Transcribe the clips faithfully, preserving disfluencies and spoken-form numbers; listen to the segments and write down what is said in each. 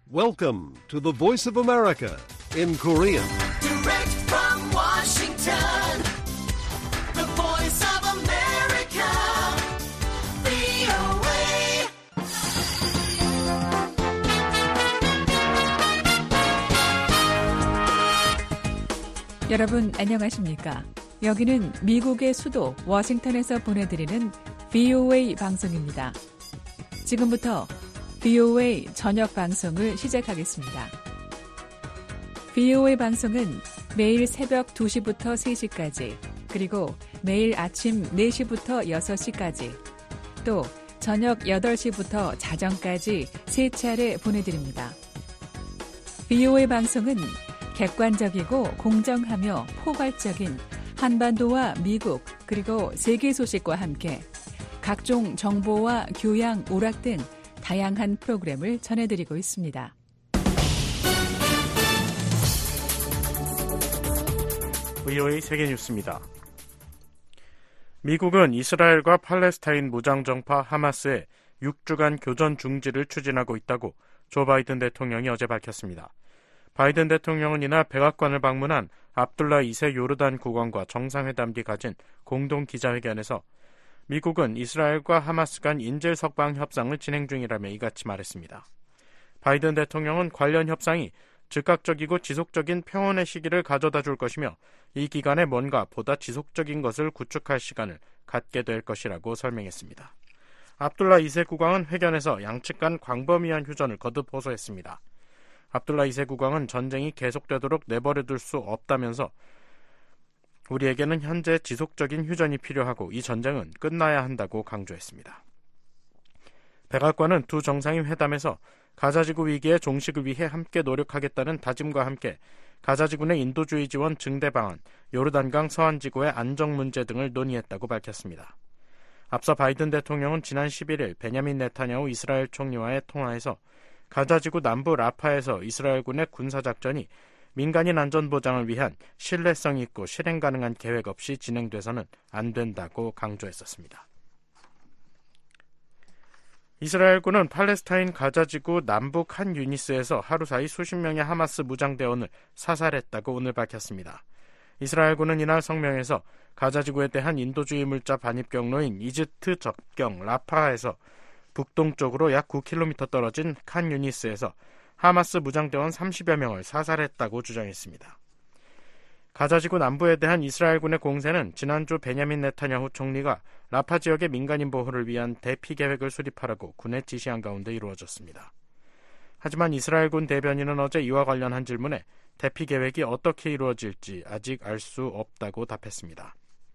Welcome to the Voice of America in Korean. Direct from Washington, the Voice of America, 브이오에이. 여러분 안녕하십니까? 여기는 미국의 수도 워싱턴에서 보내드리는 브이오에이 방송입니다. 지금부터 브이오에이 저녁 방송을 시작하겠습니다. 브이오에이 방송은 매일 새벽 두 시부터 세 시까지, 그리고 매일 아침 네 시부터 여섯 시까지, 또 저녁 여덟 시부터 자정까지 세 차례 보내드립니다. 브이오에이 방송은 객관적이고 공정하며 포괄적인 한반도와 미국 그리고 세계 소식과 함께 각종 정보와 교양, 오락 등 다양한 프로그램을 전해드리고 있습니다. 브이오에이 세계뉴스입니다. 미국은 이스라엘과 팔레스타인 무장정파 하마스의 육 주간 교전 중지를 추진하고 있다고 조 바이든 대통령이 어제 밝혔습니다. 바이든 대통령은 이날 백악관을 방문한 압둘라 이 세 요르단 국왕과 정상회담 뒤 가진 공동 기자회견에서 미국은 이스라엘과 하마스 간 인질 석방 협상을 진행 중이라며 이같이 말했습니다. 바이든 대통령은 관련 협상이 즉각적이고 지속적인 평온의 시기를 가져다 줄 것이며 이 기간에 뭔가 보다 지속적인 것을 구축할 시간을 갖게 될 것이라고 설명했습니다. 압둘라 이 세 국왕은 회견에서 양측 간 광범위한 휴전을 거듭 호소했습니다. 압둘라 이 세 국왕은 전쟁이 계속되도록 내버려둘 수 없다면서 우리에게는 현재 지속적인 휴전이 필요하고 이 전쟁은 끝나야 한다고 강조했습니다. 백악관은 두 정상이 회담에서 가자지구 위기의 종식을 위해 함께 노력하겠다는 다짐과 함께 가자지구 내 인도주의 지원 증대 방안, 요르단강 서안지구의 안정 문제 등을 논의했다고 밝혔습니다. 앞서 바이든 대통령은 지난 십일 일 베냐민 네타냐후 이스라엘 총리와의 통화에서 가자지구 남부 라파에서 이스라엘군의 군사작전이 민간인 안전 보장을 위한 신뢰성 있고 실행 가능한 계획 없이 진행돼서는 안 된다고 강조했었습니다. 이스라엘군은 팔레스타인 가자지구 남북 한 유니스에서 하루 사이 수십 명의 하마스 무장대원을 사살했다고 오늘 밝혔습니다. 이스라엘군은 이날 성명에서 가자지구에 대한 인도주의 물자 반입 경로인 이집트 접경 라파에서 북동쪽으로 약 구 킬로미터 떨어진 칸 유니스에서 하마스 무장대원 삼십여 명을 사살했다고 주장했습니다. 가자지구 남부에 대한 이스라엘군의 공세는 지난주 베냐민 네타냐후 총리가 라파 지역의 민간인 보호를 위한 대피 계획을 수립하라고 군에 지시한 가운데 이루어졌습니다. 하지만 이스라엘군 대변인은 어제 이와 관련한 질문에 대피 계획이 어떻게 이루어질지 아직 알 수 없다고 답했습니다.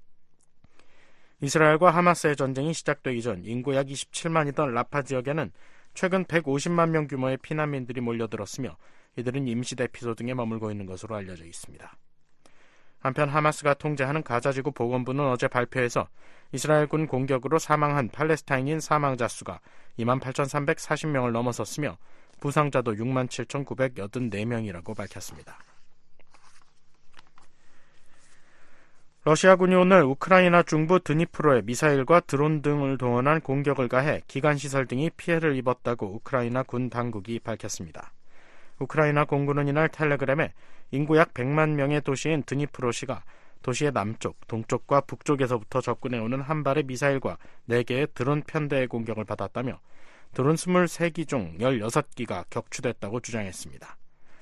이스라엘과 하마스의 전쟁이 시작되기 전 인구 약 이십칠만이던 라파 지역에는 최근 백오십만 명 규모의 피난민들이 몰려들었으며 이들은 임시대피소 등에 머물고 있는 것으로 알려져 있습니다. 한편 하마스가 통제하는 가자지구 보건부는 어제 발표해서 이스라엘군 공격으로 사망한 팔레스타인인 사망자 수가 이만 팔천삼백사십 명을 넘어섰으며 부상자도 육만 칠천구백팔십사 명이라고 밝혔습니다. 러시아군이 오늘 우크라이나 중부 드니프로에 미사일과 드론 등을 동원한 공격을 가해 기관시설 등이 피해를 입었다고 우크라이나 군 당국이 밝혔습니다. 우크라이나 공군은 이날 텔레그램에 인구 약 백만 명의 도시인 드니프로시가 도시의 남쪽, 동쪽과 북쪽에서부터 접근해오는 한 발의 미사일과 네 개의 드론 편대의 공격을 받았다며 드론 이십삼 기 중 십육 기가 격추됐다고 주장했습니다.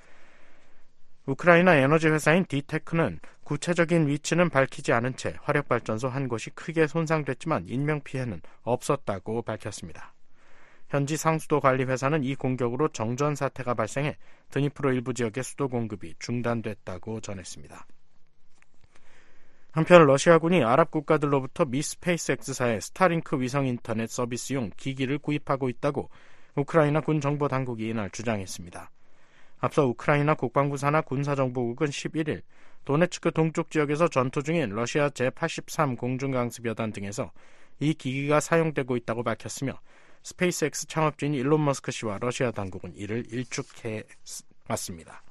우크라이나 에너지 회사인 디테크는 구체적인 위치는 밝히지 않은 채 화력발전소 한 곳이 크게 손상됐지만 인명피해는 없었다고 밝혔습니다. 현지 상수도 관리 회사는 이 공격으로 정전 사태가 발생해 드니프로 일부 지역의 수도 공급이 중단됐다고 전했습니다. 한편 러시아군이 아랍 국가들로부터 미 스페이스X사의 스타링크 위성 인터넷 서비스용 기기를 구입하고 있다고 우크라이나 군 정보 당국이 이날 주장했습니다. 앞서 우크라이나 국방부 산하 군사정보국은 십일 일 도네츠크 동쪽 지역에서 전투 중인 러시아 제팔십삼 공중강습여단 등에서 이 기기가 사용되고 있다고 밝혔으며 스페이스X 창업주인 일론 머스크 씨와 러시아 당국은 이를 일축해 왔습니다.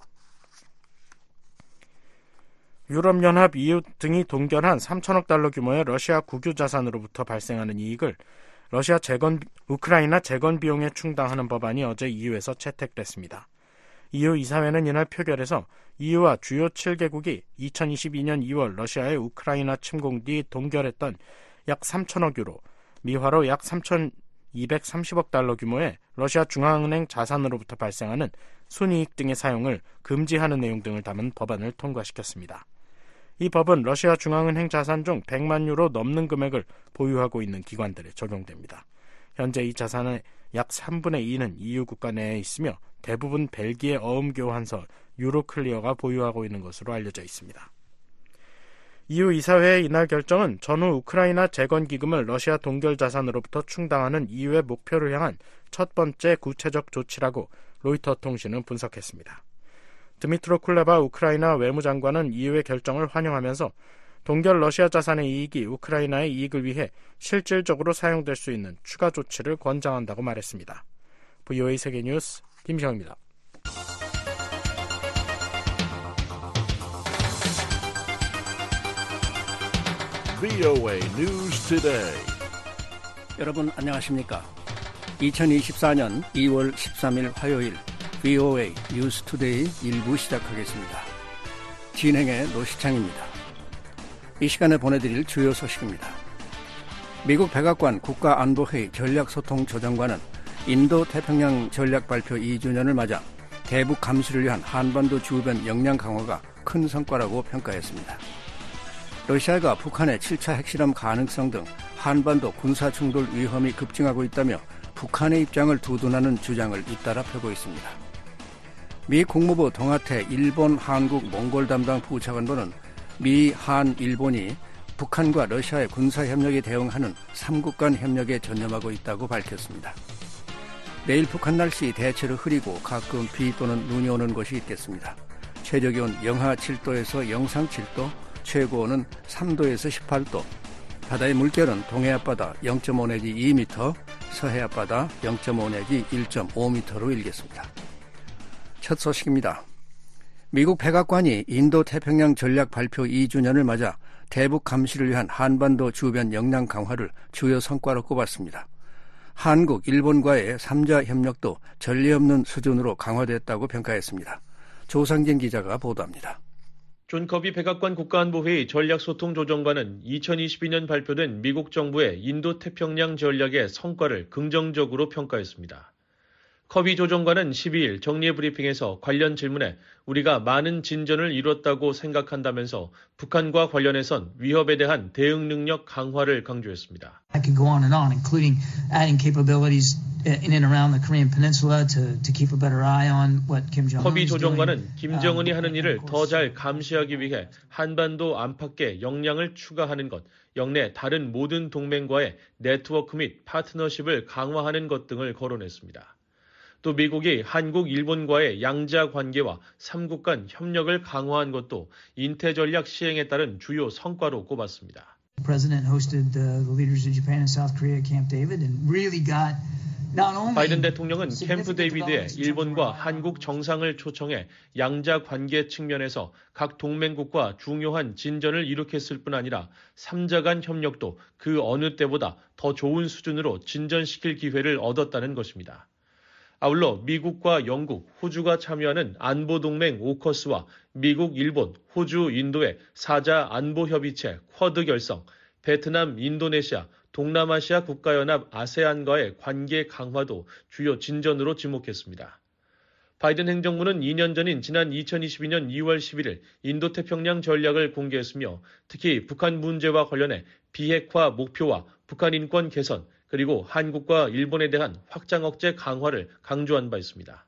유럽연합 이유 등이 동결한 삼천억 달러 규모의 러시아 국유자산으로부터 발생하는 이익을 러시아 재건, 우크라이나 재건 비용에 충당하는 법안이 어제 이유에서 채택됐습니다. 이유 이사회는 이날 표결에서 이유와 주요 칠 개국이 이천이십이년 이월 러시아의 우크라이나 침공 뒤 동결했던 약 삼천억 유로, 미화로 약 삼천이백삼십억 달러 규모의 러시아 중앙은행 자산으로부터 발생하는 순이익 등의 사용을 금지하는 내용 등을 담은 법안을 통과시켰습니다. 이 법은 러시아 중앙은행 자산 중 백만 유로 넘는 금액을 보유하고 있는 기관들에 적용됩니다. 현재 이 자산의 약 삼분의 이는 이유 국가 내에 있으며 대부분 벨기에 어음교환서 유로클리어가 보유하고 있는 것으로 알려져 있습니다. 이유 이사회의 이날 결정은 전후 우크라이나 재건 기금을 러시아 동결 자산으로부터 충당하는 이유의 목표를 향한 첫 번째 구체적 조치라고 로이터 통신은 분석했습니다. 드미트로 쿨레바 우크라이나 외무장관은 이유의 결정을 환영하면서 동결 러시아 자산의 이익이 우크라이나의 이익을 위해 실질적으로 사용될 수 있는 추가 조치를 권장한다고 말했습니다. 브이오에이 세계뉴스 김시영입니다. 브이오에이 News Today. 여러분 안녕하십니까? 이천이십사년 이월 십삼일 화요일 브이오에이 뉴스 투데이 일부 시작하겠습니다. 진행의 노시창입니다. 이 시간에 보내드릴 주요 소식입니다. 미국 백악관 국가안보회의 전략소통조정관은 인도태평양 전략발표 이 주년을 맞아 대북 감시를 위한 한반도 주변 역량 강화가 큰 성과라고 평가했습니다. 러시아가 북한의 칠 차 핵실험 가능성 등 한반도 군사충돌 위험이 급증하고 있다며 북한의 입장을 두둔하는 주장을 잇따라 펴고 있습니다. 미 국무부 동아태 일본, 한국, 몽골 담당 부차관보는 미, 한, 일본이 북한과 러시아의 군사협력에 대응하는 삼국 간 협력에 전념하고 있다고 밝혔습니다. 내일 북한 날씨 대체로 흐리고 가끔 비 또는 눈이 오는 곳이 있겠습니다. 최저기온 영하 칠도에서 영상 칠도, 최고온은 삼도에서 십팔도, 바다의 물결은 동해 앞바다 영 점 오 내지 이 미터, 서해 앞바다 영 점 오 내지 일 점 오 미터로 일겠습니다. 첫 소식입니다. 미국 백악관이 인도태평양 전략 발표 이 주년을 맞아 대북 감시를 위한 한반도 주변 역량 강화를 주요 성과로 꼽았습니다. 한국, 일본과의 삼자 협력도 전례 없는 수준으로 강화됐다고 평가했습니다. 조상진 기자가 보도합니다. 존 커비 백악관 국가안보회의 전략소통조정관은 이천이십이년 발표된 미국 정부의 인도태평양 전략의 성과를 긍정적으로 평가했습니다. 커비 조정관은 십이일 정례 브리핑에서 관련 질문에 우리가 많은 진전을 이뤘다고 생각한다면서 북한과 관련해선 위협에 대한 대응 능력 강화를 강조했습니다. I could go on and on, including adding capabilities in and around the Korean Peninsula to, to keep a better eye on what Kim Jong-un 커비 is doing. 조정관은 김정은이 하는 일을 더 잘 감시하기 위해 한반도 안팎의 역량을 추가하는 것, 영내 다른 모든 동맹과의 네트워크 및 파트너십을 강화하는 것 등을 거론했습니다. 또 미국이 한국, 일본과의 양자 관계와 삼국 간 협력을 강화한 것도 인태 전략 시행에 따른 주요 성과로 꼽았습니다. The president hosted the, the leaders of Japan and South Korea at Camp David and really got not only 바이든 대통령은 캠프 데이비드에 일본과 한국 정상을 초청해 양자 관계 측면에서 각 동맹국과 중요한 진전을 이룩했을 뿐 아니라 삼자 간 협력도 그 어느 때보다 더 좋은 수준으로 진전시킬 기회를 얻었다는 것입니다. 아울러 미국과 영국, 호주가 참여하는 안보동맹 오커스와 미국, 일본, 호주, 인도의 사자 안보협의체 쿼드 결성, 베트남, 인도네시아, 동남아시아 국가연합 아세안과의 관계 강화도 주요 진전으로 지목했습니다. 바이든 행정부는 이 년 전인 지난 이천이십이년 이월 십일일 인도태평양 전략을 공개했으며 특히 북한 문제와 관련해 비핵화 목표와 북한 인권 개선, 그리고 한국과 일본에 대한 확장 억제 강화를 강조한 바 있습니다.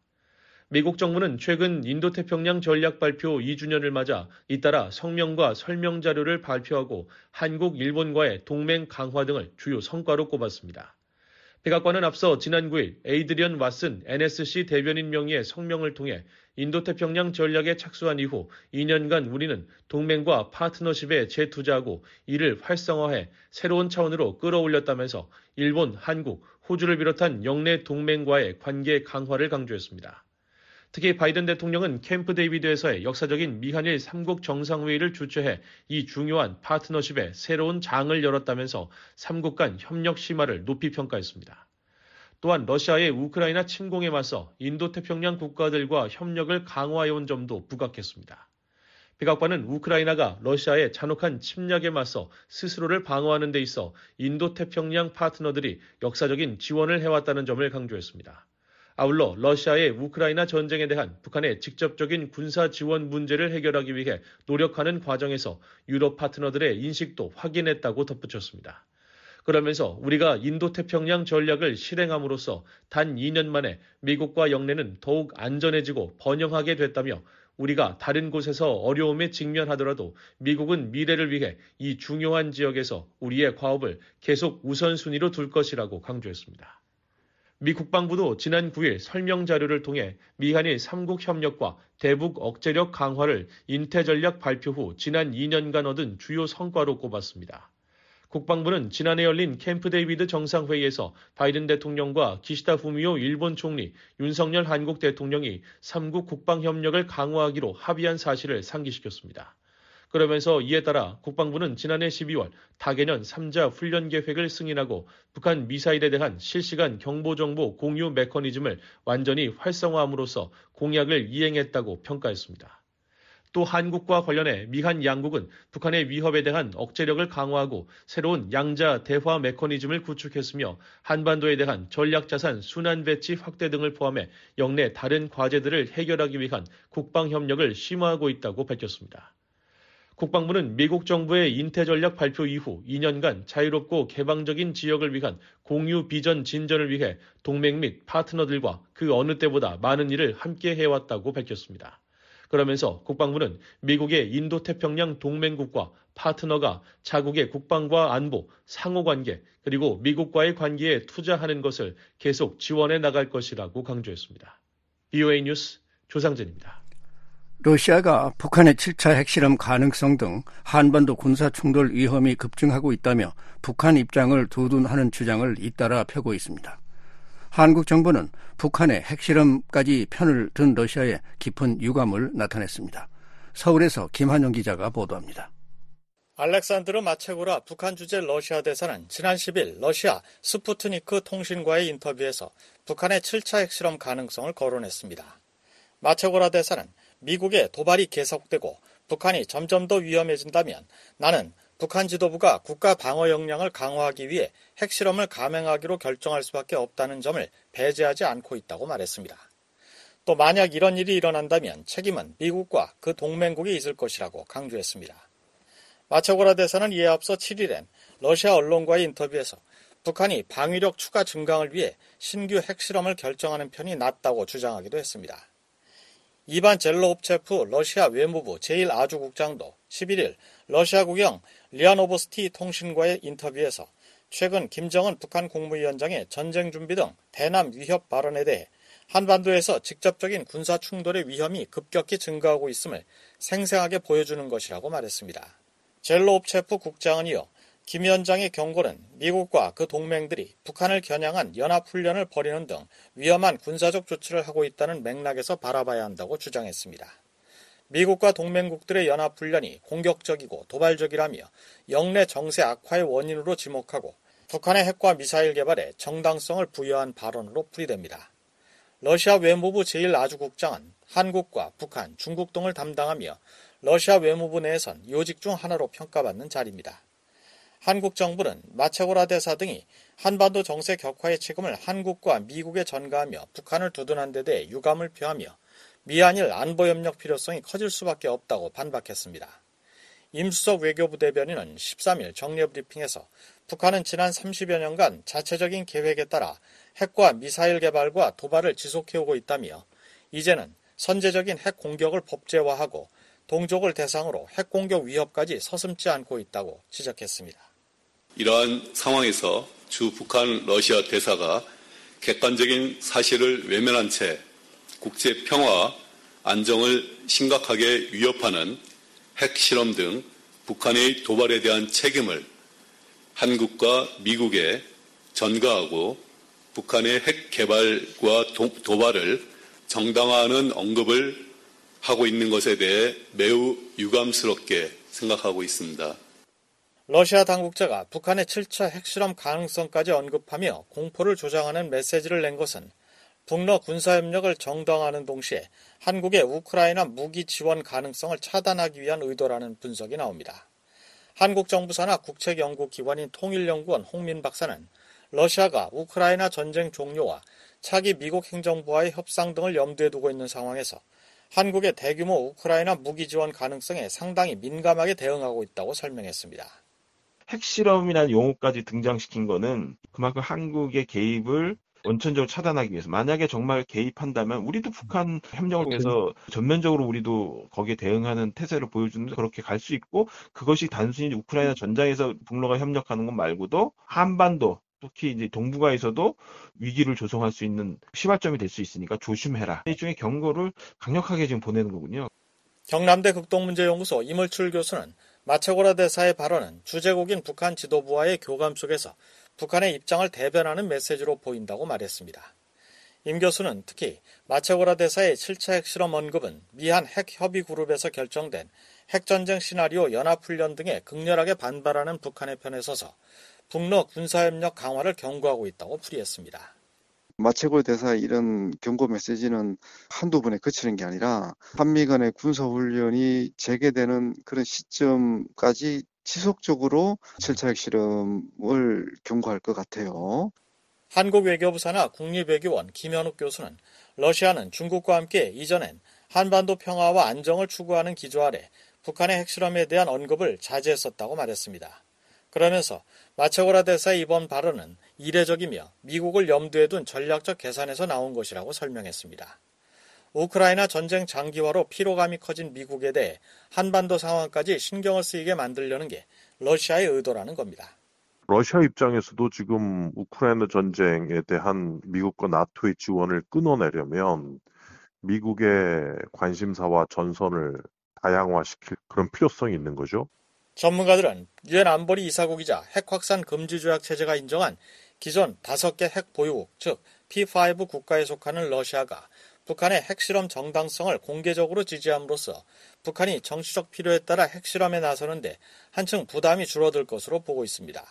미국 정부는 최근 인도태평양 전략 발표 이 주년을 맞아 잇따라 성명과 설명 자료를 발표하고 한국, 일본과의 동맹 강화 등을 주요 성과로 꼽았습니다. 백악관은 앞서 지난 구일 에이드리언 왓슨 엔에스씨 대변인 명의의 성명을 통해 인도태평양 전략에 착수한 이후 이 년간 우리는 동맹과 파트너십에 재투자하고 이를 활성화해 새로운 차원으로 끌어올렸다면서 일본, 한국, 호주를 비롯한 영내 동맹과의 관계 강화를 강조했습니다. 특히 바이든 대통령은 캠프 데이비드에서의 역사적인 미한일 삼국 정상회의를 주최해 이 중요한 파트너십에 새로운 장을 열었다면서 삼국 간 협력 심화를 높이 평가했습니다. 또한 러시아의 우크라이나 침공에 맞서 인도태평양 국가들과 협력을 강화해온 점도 부각했습니다. 백악관은 우크라이나가 러시아의 잔혹한 침략에 맞서 스스로를 방어하는 데 있어 인도태평양 파트너들이 역사적인 지원을 해왔다는 점을 강조했습니다. 아울러 러시아의 우크라이나 전쟁에 대한 북한의 직접적인 군사 지원 문제를 해결하기 위해 노력하는 과정에서 유럽 파트너들의 인식도 확인했다고 덧붙였습니다. 그러면서 우리가 인도태평양 전략을 실행함으로써 단 이 년 만에 미국과 영내는 더욱 안전해지고 번영하게 됐다며 우리가 다른 곳에서 어려움에 직면하더라도 미국은 미래를 위해 이 중요한 지역에서 우리의 과업을 계속 우선순위로 둘 것이라고 강조했습니다. 미 국방부도 지난 구 일 설명 자료를 통해 미한일 삼국 협력과 대북 억제력 강화를 인태 전략 발표 후 지난 이 년간 얻은 주요 성과로 꼽았습니다. 국방부는 지난해 열린 캠프 데이비드 정상회의에서 바이든 대통령과 기시다 후미오 일본 총리, 윤석열 한국 대통령이 삼국 국방협력을 강화하기로 합의한 사실을 상기시켰습니다. 그러면서 이에 따라 국방부는 지난해 십이월 다개년 삼 자 훈련 계획을 승인하고 북한 미사일에 대한 실시간 경보정보 공유 메커니즘을 완전히 활성화함으로써 공약을 이행했다고 평가했습니다. 또 한국과 관련해 미한 양국은 북한의 위협에 대한 억제력을 강화하고 새로운 양자 대화 메커니즘을 구축했으며 한반도에 대한 전략자산 순환 배치 확대 등을 포함해 영내 다른 과제들을 해결하기 위한 국방협력을 심화하고 있다고 밝혔습니다. 국방부는 미국 정부의 인태 전략 발표 이후 이 년간 자유롭고 개방적인 지역을 위한 공유 비전 진전을 위해 동맹 및 파트너들과 그 어느 때보다 많은 일을 함께 해왔다고 밝혔습니다. 그러면서 국방부는 미국의 인도태평양 동맹국과 파트너가 자국의 국방과 안보, 상호관계, 그리고 미국과의 관계에 투자하는 것을 계속 지원해 나갈 것이라고 강조했습니다. 비오에이 뉴스 조상진입니다. 러시아가 북한의 칠 차 핵실험 가능성 등 한반도 군사충돌 위험이 급증하고 있다며 북한 입장을 두둔하는 주장을 잇따라 펴고 있습니다. 한국 정부는 북한의 핵실험까지 편을 든 러시아에 깊은 유감을 나타냈습니다. 서울에서 김한용 기자가 보도합니다. 알렉산드르 마체고라 북한 주재 러시아 대사는 지난 십 일 러시아 스푸트니크 통신과의 인터뷰에서 북한의 칠 차 핵실험 가능성을 거론했습니다. 마체고라 대사는 미국의 도발이 계속되고 북한이 점점 더 위험해진다면 나는 북한 지도부가 국가 방어 역량을 강화하기 위해 핵실험을 감행하기로 결정할 수밖에 없다는 점을 배제하지 않고 있다고 말했습니다. 또 만약 이런 일이 일어난다면 책임은 미국과 그 동맹국에 있을 것이라고 강조했습니다. 마체고라 대사는 이에 앞서 칠 일엔 러시아 언론과의 인터뷰에서 북한이 방위력 추가 증강을 위해 신규 핵실험을 결정하는 편이 낫다고 주장하기도 했습니다. 이반 젤로옵체프 러시아 외무부 제일 아주국장도 십일 일 러시아 국영 리아노보스티 통신과의 인터뷰에서 최근 김정은 북한 국무위원장의 전쟁 준비 등 대남 위협 발언에 대해 한반도에서 직접적인 군사 충돌의 위험이 급격히 증가하고 있음을 생생하게 보여주는 것이라고 말했습니다. 젤로옵체프 국장은 이어 김 위원장의 경고는 미국과 그 동맹들이 북한을 겨냥한 연합훈련을 벌이는 등 위험한 군사적 조치를 하고 있다는 맥락에서 바라봐야 한다고 주장했습니다. 미국과 동맹국들의 연합훈련이 공격적이고 도발적이라며 영내 정세 악화의 원인으로 지목하고 북한의 핵과 미사일 개발에 정당성을 부여한 발언으로 풀이됩니다. 러시아 외무부 제일 아주국장은 한국과 북한, 중국 등을 담당하며 러시아 외무부 내에선 요직 중 하나로 평가받는 자리입니다. 한국 정부는 마체고라 대사 등이 한반도 정세 격화의 책임을 한국과 미국에 전가하며 북한을 두둔한 데 대해 유감을 표하며 미한일 안보협력 필요성이 커질 수밖에 없다고 반박했습니다. 임수석 외교부 대변인은 십삼 일 정례 브리핑에서 북한은 지난 삼십여 년간 자체적인 계획에 따라 핵과 미사일 개발과 도발을 지속해오고 있다며 이제는 선제적인 핵 공격을 법제화하고 동족을 대상으로 핵 공격 위협까지 서슴지 않고 있다고 지적했습니다. 이러한 상황에서 주 북한 러시아 대사가 객관적인 사실을 외면한 채 국제 평화, 안정을 심각하게 위협하는 핵실험 등 북한의 도발에 대한 책임을 한국과 미국에 전가하고 북한의 핵 개발과 도, 도발을 정당화하는 언급을 하고 있는 것에 대해 매우 유감스럽게 생각하고 있습니다. 러시아 당국자가 북한의 칠 차 핵실험 가능성까지 언급하며 공포를 조장하는 메시지를 낸 것은 북러 군사협력을 정당화하는 동시에 한국의 우크라이나 무기 지원 가능성을 차단하기 위한 의도라는 분석이 나옵니다. 한국 정부 산하 국책연구기관인 통일연구원 홍민 박사는 러시아가 우크라이나 전쟁 종료와 차기 미국 행정부와의 협상 등을 염두에 두고 있는 상황에서 한국의 대규모 우크라이나 무기 지원 가능성에 상당히 민감하게 대응하고 있다고 설명했습니다. 핵실험이라는 용어까지 등장시킨 거는 그만큼 한국의 개입을 원천적으로 차단하기 위해서, 만약에 정말 개입한다면 우리도 북한 협력을 통해서 전면적으로 우리도 거기에 대응하는 태세를 보여주는데 그렇게 갈 수 있고, 그것이 단순히 우크라이나 전장에서 북러가 협력하는 것 말고도 한반도, 특히 이제 동북아에서도 위기를 조성할 수 있는 시발점이 될 수 있으니까 조심해라. 일종의 경고를 강력하게 지금 보내는 거군요. 경남대 극동문제연구소 이물출 교수는 마체고라 대사의 발언은 주재국인 북한 지도부와의 교감 속에서 북한의 입장을 대변하는 메시지로 보인다고 말했습니다. 임 교수는 특히 마체고라 대사의 칠 차 핵실험 언급은 미한 핵협의그룹에서 결정된 핵전쟁 시나리오 연합훈련 등에 극렬하게 반발하는 북한의 편에 서서 북러 군사협력 강화를 경고하고 있다고 풀이했습니다. 마체고라 대사의 이런 경고 메시지는 한두 번에 그치는 게 아니라 한미 간의 군사훈련이 재개되는 그런 시점까지 지속적으로 칠 차 핵실험을 경고할 것 같아요. 한국 외교부 산하 국립외교원 김현욱 교수는 러시아는 중국과 함께 이전엔 한반도 평화와 안정을 추구하는 기조 아래 북한의 핵실험에 대한 언급을 자제했었다고 말했습니다. 그러면서 마체고라 대사의 이번 발언은 이례적이며 미국을 염두에 둔 전략적 계산에서 나온 것이라고 설명했습니다. 우크라이나 전쟁 장기화로 피로감이 커진 미국에 대해 한반도 상황까지 신경을 쓰이게 만들려는 게 러시아의 의도라는 겁니다. 러시아 입장에서도 지금 우크라이나 전쟁에 대한 미국과 나토의 지원을 끊어내려면 미국의 관심사와 전선을 다양화시킬 그런 필요성이 있는 거죠. 전문가들은 유엔 안보리 이사국이자 핵 확산 금지 조약 체제가 인정한 기존 다섯 개 핵 보유국, 즉 피 파이브 국가에 속하는 러시아가 북한의 핵실험 정당성을 공개적으로 지지함으로써 북한이 정치적 필요에 따라 핵실험에 나서는데 한층 부담이 줄어들 것으로 보고 있습니다.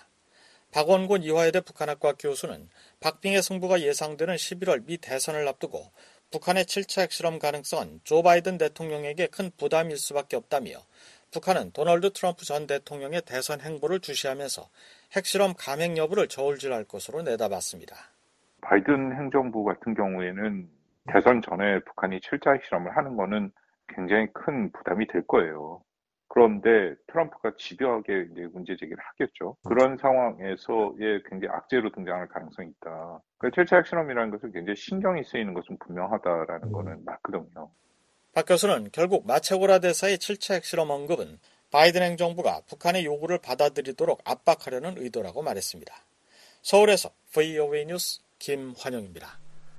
박원곤 이화여대 북한학과 교수는 박빙의 승부가 예상되는 십일월 미 대선을 앞두고 북한의 칠 차 핵실험 가능성은 조 바이든 대통령에게 큰 부담일 수밖에 없다며 북한은 도널드 트럼프 전 대통령의 대선 행보를 주시하면서 핵실험 감행 여부를 저울질할 것으로 내다봤습니다. 바이든 행정부 같은 경우에는 대선 전에 북한이 칠 차 핵실험을 하는 거는 굉장히 큰 부담이 될 거예요. 그런데 트럼프가 집요하게 이제 문제 제기를 하겠죠. 그런 상황에서의 굉장히 악재로 등장할 가능성이 있다. 그러니까 칠 차 핵실험이라는 것은 굉장히 신경이 쓰이는 것은 분명하다라는 거는 맞거든요. 박 교수는 결국 마체고라 대사의 칠 차 핵실험 언급은 바이든 행정부가 북한의 요구를 받아들이도록 압박하려는 의도라고 말했습니다. 서울에서 브이오에이 뉴스 김환영입니다.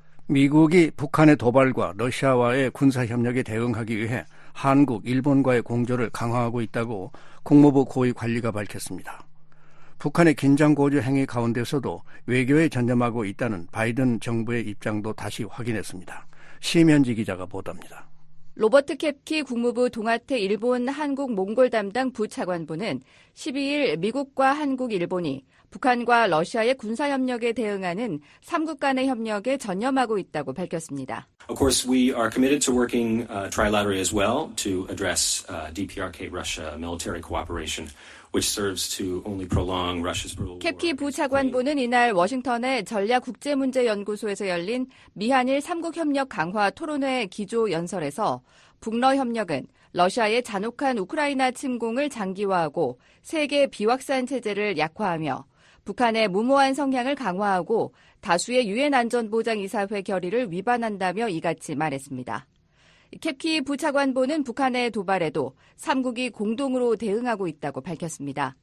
미국이 북한의 도발과 러시아와의 군사협력에 대응하기 위해 한국, 일본과의 공조를 강화하고 있다고 국무부 고위 관리가 밝혔습니다. 북한의 긴장고조 행위 가운데서도 외교에 전념하고 있다는 바이든 정부의 입장도 다시 확인했습니다. 심현지 기자가 보도합니다. 로버트 캡키 국무부 동아태 일본 한국 몽골 담당 부차관보는 십이일 미국과 한국, 일본이 북한과 러시아의 군사협력에 대응하는 삼국 간의 협력에 전념하고 있다고 밝혔습니다. Of course, we are committed to working uh, trilaterally as well to address uh, 디피아르케이-Russia military cooperation, which serves to only prolong Russia's brutal war. 캡키 부차관보는 이날 워싱턴의 전략국제문제연구소에서 열린 미한일 삼국 협력 강화 토론회 기조 연설에서 북러 협력은 러시아의 잔혹한 우크라이나 침공을 장기화하고 세계 비확산 체제를 약화하며 북한의 무모한 성향을 강화하고 다수의 유엔 안전보장이사회 결의를 위반한다며 이같이 말했습니다. 캡키 부차관보는 북한의 도발에도 삼국이 공동으로 대응하고 있다고 밝혔습니다.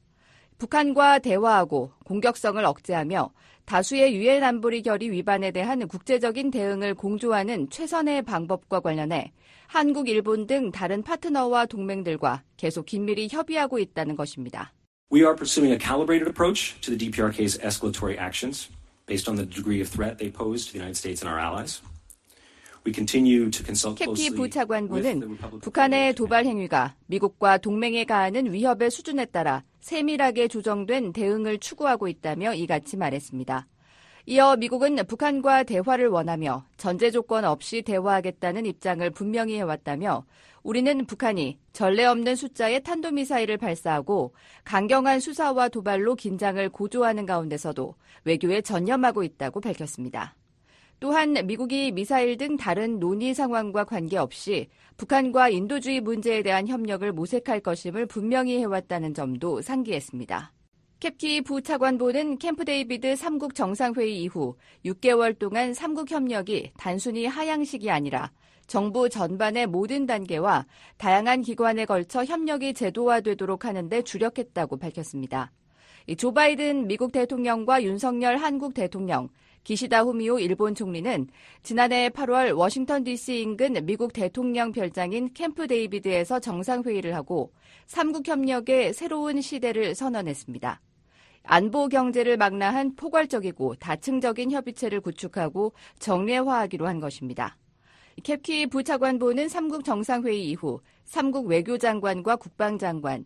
북한과 대화하고 공격성을 억제하며 다수의 유엔 안보리 결의 위반에 대한 국제적인 대응을 공조하는 최선의 방법과 관련해 한국, 일본 등 다른 파트너와 동맹들과 계속 긴밀히 협의하고 있다는 것입니다. We are pursuing a calibrated approach to the 디피아르케이's escalatory actions based on the degree of threat they pose to the United States and our allies. We continue to consult 캡키 closely 부차관보는 북한의 도발 행위가 미국과 동맹에 가하는 위협의 수준에 따라 세밀하게 조정된 대응을 추구하고 있다며 이같이 말했습니다. 이어 미국은 북한과 대화를 원하며 전제 조건 없이 대화하겠다는 입장을 분명히 해왔다며 우리는 북한이 전례 없는 숫자의 탄도미사일을 발사하고 강경한 수사와 도발로 긴장을 고조하는 가운데서도 외교에 전념하고 있다고 밝혔습니다. 또한 미국이 미사일 등 다른 논의 상황과 관계없이 북한과 인도주의 문제에 대한 협력을 모색할 것임을 분명히 해왔다는 점도 상기했습니다. 캡키 부차관보는 캠프 데이비드 삼국 정상회의 이후 육 개월 동안 삼국 협력이 단순히 하향식이 아니라 정부 전반의 모든 단계와 다양한 기관에 걸쳐 협력이 제도화되도록 하는 데 주력했다고 밝혔습니다. 조 바이든 미국 대통령과 윤석열 한국 대통령, 기시다 후미오 일본 총리는 지난해 팔월 워싱턴 디씨 인근 미국 대통령 별장인 캠프 데이비드에서 정상회의를 하고 삼국 협력의 새로운 시대를 선언했습니다. 안보 경제를 망라한 포괄적이고 다층적인 협의체를 구축하고 정례화하기로 한 것입니다. 캡키 부차관보는 삼국 정상회의 이후 삼국 외교장관과 국방장관,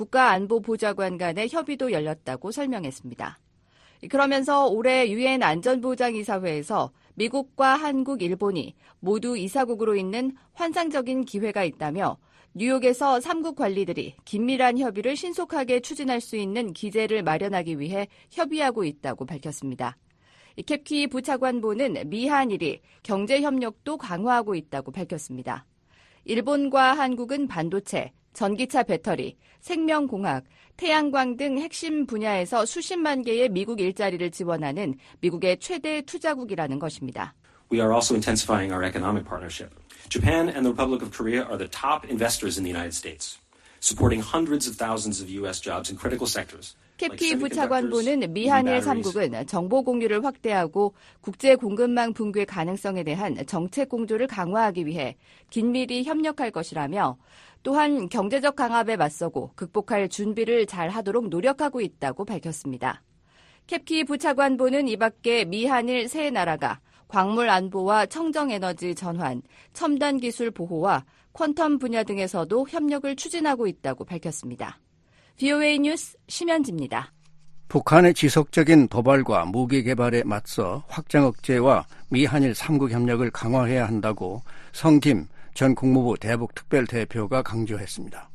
국가안보보좌관 간의 협의도 열렸다고 설명했습니다. 그러면서 올해 유엔 안전보장이사회에서 미국과 한국, 일본이 모두 이사국으로 있는 환상적인 기회가 있다며 뉴욕에서 삼국 관리들이 긴밀한 협의를 신속하게 추진할 수 있는 기제를 마련하기 위해 협의하고 있다고 밝혔습니다. 캡키 부차관보는 미한일이 경제협력도 강화하고 있다고 밝혔습니다. 일본과 한국은 반도체, 전기차 배터리, 생명공학, 태양광 등 핵심 분야에서 수십만 개의 미국 일자리를 지원하는 미국의 최대 투자국이라는 것입니다. We are also intensifying our economic partnership. Japan and the Republic of Korea are the top investors in the United States, supporting hundreds of thousands of U S jobs in critical sectors. 캡키 부차관보는 미한일 삼국은 정보 공유를 확대하고 국제 공급망 붕괴 가능성에 대한 정책 공조를 강화하기 위해 긴밀히 협력할 것이라며 또한 경제적 강압에 맞서고 극복할 준비를 잘 하도록 노력하고 있다고 밝혔습니다. 캡키 부차관보는 이 밖에 미한일 세 나라가 광물 안보와 청정에너지 전환, 첨단 기술 보호와 퀀텀 분야 등에서도 협력을 추진하고 있다고 밝혔습니다. 브이오에이 뉴스 심현지입니다. 북한의 지속적인 도발과 무기 개발에 맞서 확장 억제와 미한일 삼국 협력을 강화해야 한다고 성김 전 국무부 대북특별대표가 강조했습니다.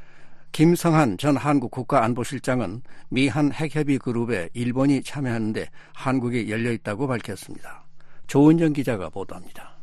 김성한 전 한국 국가안보실장은 미한 핵협의 그룹에 일본이 참여하는데 한국이 열려있다고 밝혔습니다. 조은정 기자가 보도합니다.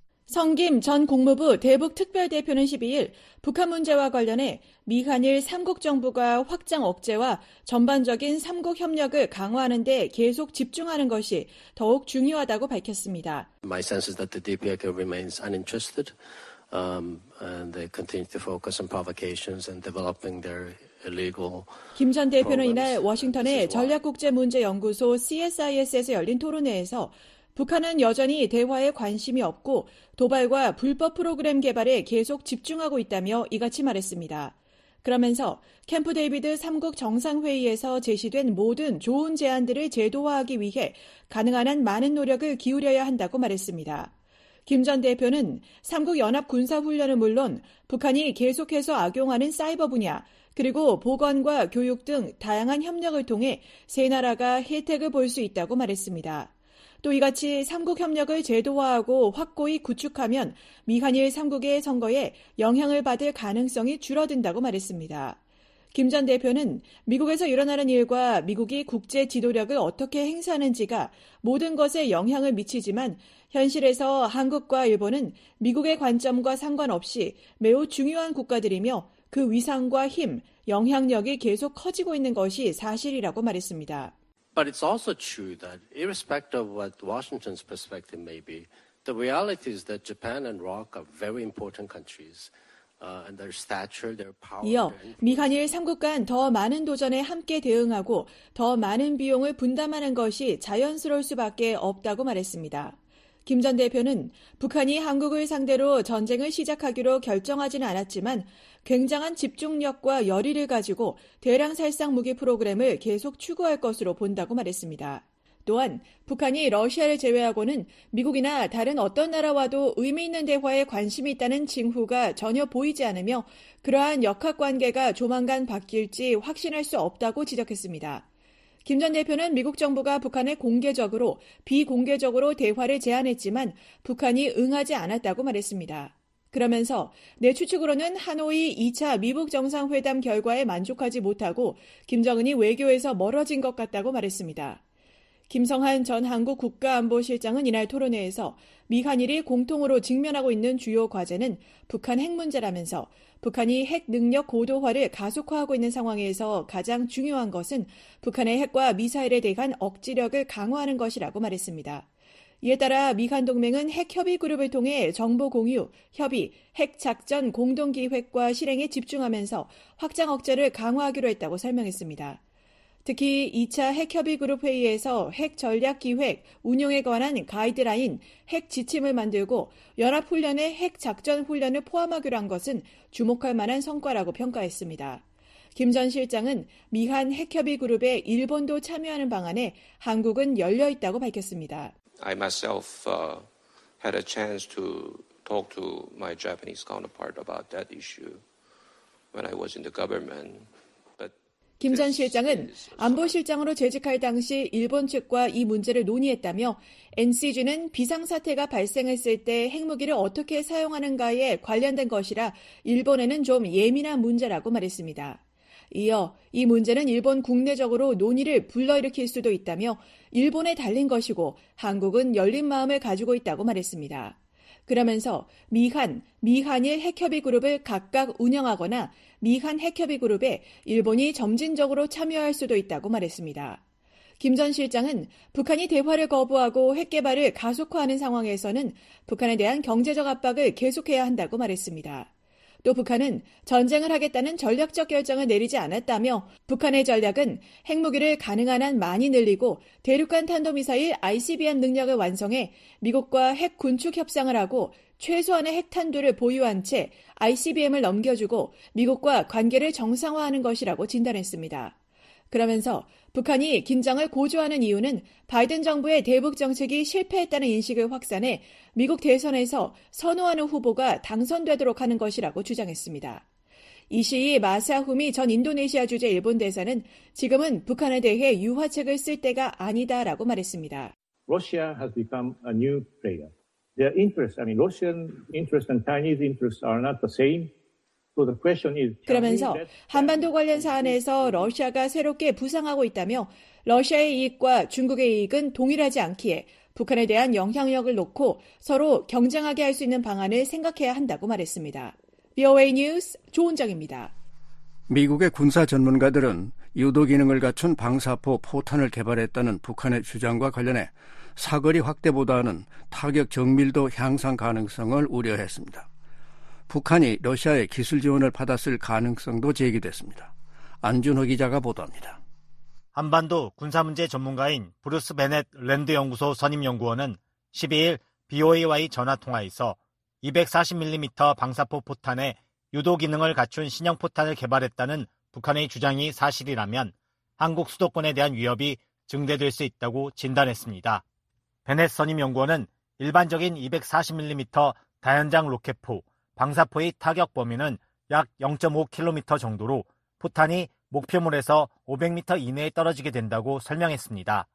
성김 전 국무부 대북특별대표는 십이일 북한 문제와 관련해 미한일 삼국 정부가 확장 억제와 전반적인 삼국 협력을 강화하는 데 계속 집중하는 것이 더욱 중요하다고 밝혔습니다. My sense is that the 디피아르케이 remains uninterested um, and they continue to focus on provocations and developing their illegal. 김 전 대표는 이날 워싱턴의 전략국제문제연구소 씨에스아이에스에서 열린 토론회에서 북한은 여전히 대화에 관심이 없고 도발과 불법 프로그램 개발에 계속 집중하고 있다며 이같이 말했습니다. 그러면서 캠프 데이비드 삼국 정상회의에서 제시된 모든 좋은 제안들을 제도화하기 위해 가능한 한 많은 노력을 기울여야 한다고 말했습니다. 김 전 대표는 삼국 연합 군사훈련은 물론 북한이 계속해서 악용하는 사이버 분야, 그리고 보건과 교육 등 다양한 협력을 통해 세 나라가 혜택을 볼 수 있다고 말했습니다. 또 이같이 삼국 협력을 제도화하고 확고히 구축하면 미한일 삼국의 선거에 영향을 받을 가능성이 줄어든다고 말했습니다. 김 전 대표는 미국에서 일어나는 일과 미국이 국제 지도력을 어떻게 행사하는지가 모든 것에 영향을 미치지만 현실에서 한국과 일본은 미국의 관점과 상관없이 매우 중요한 국가들이며 그 위상과 힘, 영향력이 계속 커지고 있는 것이 사실이라고 말했습니다. But it's also true that irrespective of what Washington's perspective may be, the reality is that Japan and ROC are very important countries. Uh, and their stature, their power, 이어 미한일 삼국 간 더 많은 도전에 함께 대응하고 더 많은 비용을 분담하는 것이 자연스러울 수밖에 없다고 말했습니다. 김 전 대표는 북한이 한국을 상대로 전쟁을 시작하기로 결정하지는 않았지만 굉장한 집중력과 열의를 가지고 대량 살상 무기 프로그램을 계속 추구할 것으로 본다고 말했습니다. 또한 북한이 러시아를 제외하고는 미국이나 다른 어떤 나라와도 의미 있는 대화에 관심이 있다는 징후가 전혀 보이지 않으며 그러한 역학관계가 조만간 바뀔지 확신할 수 없다고 지적했습니다. 김 전 대표는 미국 정부가 북한에 공개적으로, 비공개적으로 대화를 제안했지만 북한이 응하지 않았다고 말했습니다. 그러면서 내 추측으로는 하노이 이 차 미북 정상회담 결과에 만족하지 못하고 김정은이 외교에서 멀어진 것 같다고 말했습니다. 김성한 전 한국 국가안보실장은 이날 토론회에서 미 한일이 공통으로 직면하고 있는 주요 과제는 북한 핵 문제라면서 북한이 핵 능력 고도화를 가속화하고 있는 상황에서 가장 중요한 것은 북한의 핵과 미사일에 대한 억지력을 강화하는 것이라고 말했습니다. 이에 따라 미한 동맹은 핵협의 그룹을 통해 정보 공유, 협의, 핵작전 공동기획과 실행에 집중하면서 확장 억제를 강화하기로 했다고 설명했습니다. 특히 이 차 핵협의 그룹 회의에서 핵 전략 기획, 운용에 관한 가이드라인, 핵 지침을 만들고 연합훈련에 핵 작전 훈련을 포함하기로 한 것은 주목할 만한 성과라고 평가했습니다. 김 전 실장은 미한 핵협의 그룹에 일본도 참여하는 방안에 한국은 열려 있다고 밝혔습니다. I myself uh, had a chance to talk to my Japanese counterpart about that issue when I was in the government. 김 전 실장은 안보실장으로 재직할 당시 일본 측과 이 문제를 논의했다며 엔씨지는 비상사태가 발생했을 때 핵무기를 어떻게 사용하는가에 관련된 것이라 일본에는 좀 예민한 문제라고 말했습니다. 이어 이 문제는 일본 국내적으로 논의를 불러일으킬 수도 있다며 일본에 달린 것이고 한국은 열린 마음을 가지고 있다고 말했습니다. 그러면서 미한, 미한일 핵협의 그룹을 각각 운영하거나 미한 핵협의 그룹에 일본이 점진적으로 참여할 수도 있다고 말했습니다. 김 전 실장은 북한이 대화를 거부하고 핵 개발을 가속화하는 상황에서는 북한에 대한 경제적 압박을 계속해야 한다고 말했습니다. 또 북한은 전쟁을 하겠다는 전략적 결정을 내리지 않았다며 북한의 전략은 핵무기를 가능한 한 많이 늘리고 대륙간 탄도미사일 아이씨비엠 능력을 완성해 미국과 핵 군축 협상을 하고 최소한의 핵탄두를 보유한 채 아이씨비엠을 넘겨주고 미국과 관계를 정상화하는 것이라고 진단했습니다. 그러면서 북한이 긴장을 고조하는 이유는 바이든 정부의 대북 정책이 실패했다는 인식을 확산해 미국 대선에서 선호하는 후보가 당선되도록 하는 것이라고 주장했습니다. 이시이 마사후미 전 인도네시아 주재 일본 대사는 지금은 북한에 대해 유화책을 쓸 때가 아니다라고 말했습니다. Russia has become a new player. Their interests, I mean, Russian interests and Chinese interests are not the same. 그러면서 한반도 관련 사안에서 러시아가 새롭게 부상하고 있다며 러시아의 이익과 중국의 이익은 동일하지 않기에 북한에 대한 영향력을 놓고 서로 경쟁하게 할 수 있는 방안을 생각해야 한다고 말했습니다. 브이오에이 뉴스 조은정입니다. 미국의 군사 전문가들은 유도 기능을 갖춘 방사포 포탄을 개발했다는 북한의 주장과 관련해 사거리 확대보다는 타격 정밀도 향상 가능성을 우려했습니다. 북한이 러시아의 기술 지원을 받았을 가능성도 제기됐습니다. 안준호 기자가 보도합니다. 한반도 군사문제 전문가인 브루스 베넷 랜드 연구소 선임 연구원은 십이일 브이오에이와의 전화통화에서 이백사십 밀리미터 방사포 포탄의 유도 기능을 갖춘 신형 포탄을 개발했다는 북한의 주장이 사실이라면 한국 수도권에 대한 위협이 증대될 수 있다고 진단했습니다. 베넷 선임 연구원은 일반적인 이백사십 밀리미터 다연장 로켓포, 방사포의 타격 범위는 약 영 점 오 킬로미터 정도로 포탄이 목표물에서 오백 미터 이내에 떨어지게 된다고 설명했습니다.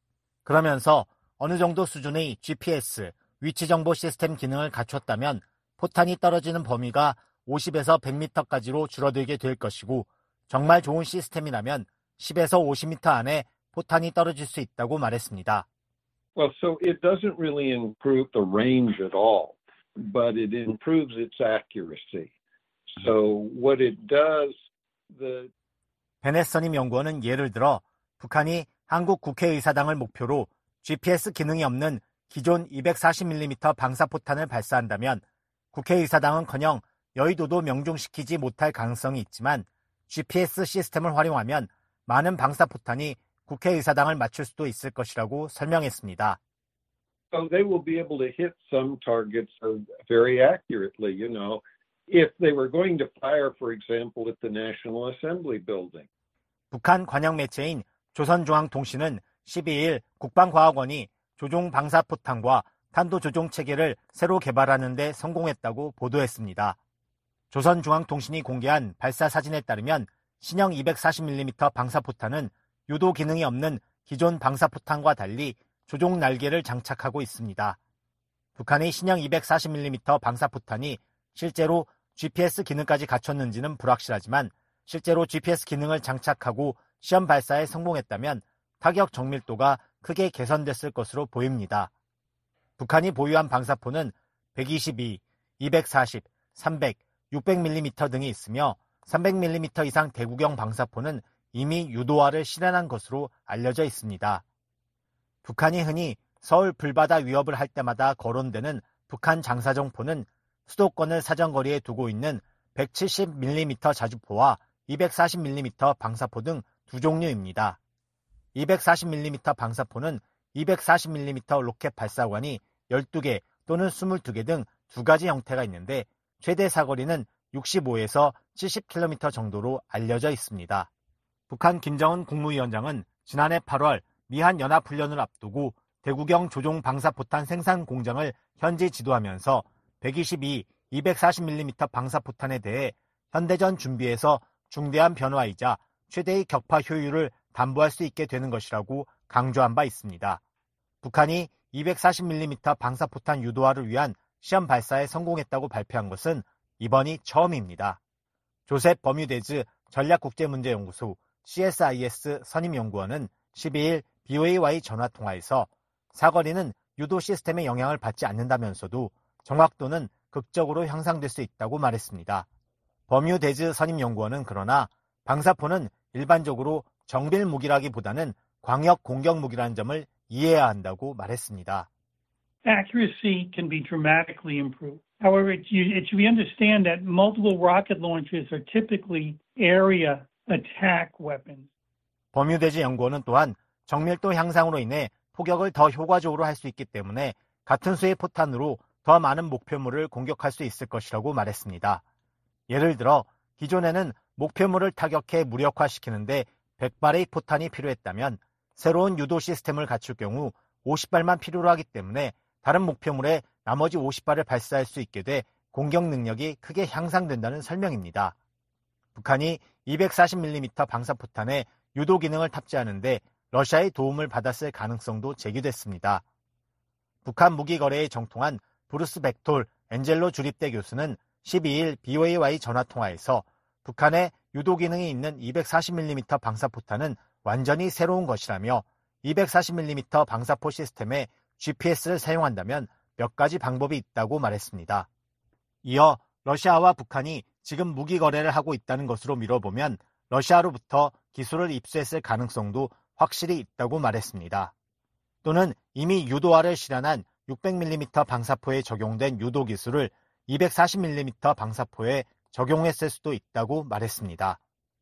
그러면서 어느 정도 수준의 지피에스, 위치정보 시스템 기능을 갖췄다면 포탄이 떨어지는 범위가 오십에서 백 미터까지로 줄어들게 될 것이고 정말 좋은 시스템이라면 십에서 오십 미터 안에 포탄이 떨어질 수 있다고 말했습니다. Well, so it doesn't really improve the range at all. But it improves its accuracy. So what it does, the 베넷 선임 연구원은 예를 들어 북한이 한국 국회의사당을 목표로 지피에스 기능이 없는 기존 이백사십 밀리미터 방사포탄을 발사한다면 국회의사당은커녕 여의도도 명중시키지 못할 가능성이 있지만 지피에스 시스템을 활용하면 많은 방사포탄이 국회의사당을 맞출 수도 있을 것이라고 설명했습니다. So they will be able to hit some targets very accurately, you know, if they were going to fire, for example, at the National Assembly building. 북한 관영 매체인 조선중앙통신은 십이일 국방과학원이 조종 방사포탄과 탄도 조종 체계를 새로 개발하는 데 성공했다고 보도했습니다. 조선중앙통신이 공개한 발사 사진에 따르면 신형 이백사십 밀리미터 방사포탄은 유도 기능이 없는 기존 방사포탄과 달리 조종 날개를 장착하고 있습니다. 북한의 신형 이백사십 밀리미터 방사포탄이 실제로 지피에스 기능까지 갖췄는지는 불확실하지만 실제로 지피에스 기능을 장착하고 시험 발사에 성공했다면 타격 정밀도가 크게 개선됐을 것으로 보입니다. 북한이 보유한 방사포는 백이십이, 이백사십, 삼백, 육백 밀리미터 등이 있으며 삼백 밀리미터 이상 대구경 방사포는 이미 유도화를 실현한 것으로 알려져 있습니다. 북한이 흔히 서울 불바다 위협을 할 때마다 거론되는 북한 장사정포는 수도권을 사정거리에 두고 있는 백칠십 밀리미터 자주포와 이백사십 밀리미터 방사포 등 두 종류입니다. 이백사십 밀리미터 방사포는 이백사십 밀리미터 로켓 발사관이 열두 개 또는 이십이 개 등 두 가지 형태가 있는데 최대 사거리는 육십오에서 칠십 킬로미터 정도로 알려져 있습니다. 북한 김정은 국무위원장은 지난해 팔월 미한 연합훈련을 앞두고 대구경 조종 방사포탄 생산 공장을 현지 지도하면서 백이십이, 이백사십 밀리미터 방사포탄에 대해 현대전 준비에서 중대한 변화이자 최대의 격파 효율을 담보할 수 있게 되는 것이라고 강조한 바 있습니다. 북한이 이백사십 밀리미터 방사포탄 유도화를 위한 시험 발사에 성공했다고 발표한 것은 이번이 처음입니다. 조셉 버뮤데즈 전략국제문제연구소 씨에스아이에스 선임연구원은 십이일 비오에이와의 전화통화에서 사거리는 유도 시스템의 영향을 받지 않는다면서도 정확도는 극적으로 향상될 수 있다고 말했습니다. 버뮤데즈 선임연구원은 그러나 방사포는 일반적으로 정밀 무기라기보다는 광역 공격 무기라는 점을 이해해야 한다고 말했습니다. Accuracy can be dramatically improved. However, it, it should be understand that multiple rocket launchers are typically area attack weapons. 버뮤데즈 연구원은 또한 정밀도 향상으로 인해 포격을 더 효과적으로 할 수 있기 때문에 같은 수의 포탄으로 더 많은 목표물을 공격할 수 있을 것이라고 말했습니다. 예를 들어 기존에는 목표물을 타격해 무력화시키는데 백 발의 포탄이 필요했다면 새로운 유도 시스템을 갖출 경우 오십 발만 필요로 하기 때문에 다른 목표물에 나머지 오십 발을 발사할 수 있게 돼 공격 능력이 크게 향상된다는 설명입니다. 북한이 이백사십 밀리미터 방사포탄에 유도 기능을 탑재하는데 러시아의 도움을 받았을 가능성도 제기됐습니다. 북한 무기 거래에 정통한 브루스 벡톨 엔젤로 주립대 교수는 십이일 비오에이와의 전화통화에서 북한의 유도 기능이 있는 이백사십 밀리미터 방사포탄은 완전히 새로운 것이라며 이백사십 밀리미터 방사포 시스템에 지피에스를 사용한다면 몇 가지 방법이 있다고 말했습니다. 이어 러시아와 북한이 지금 무기 거래를 하고 있다는 것으로 미뤄보면 러시아로부터 기술을 입수했을 가능성도 확실히 있다고 말했습니다. 또는 이미 유도화를 실현한 육백 밀리미터 방사포에 적용된 유도 기술을 이백사십 밀리미터 방사포에 적용했을 수도 있다고 말했습니다.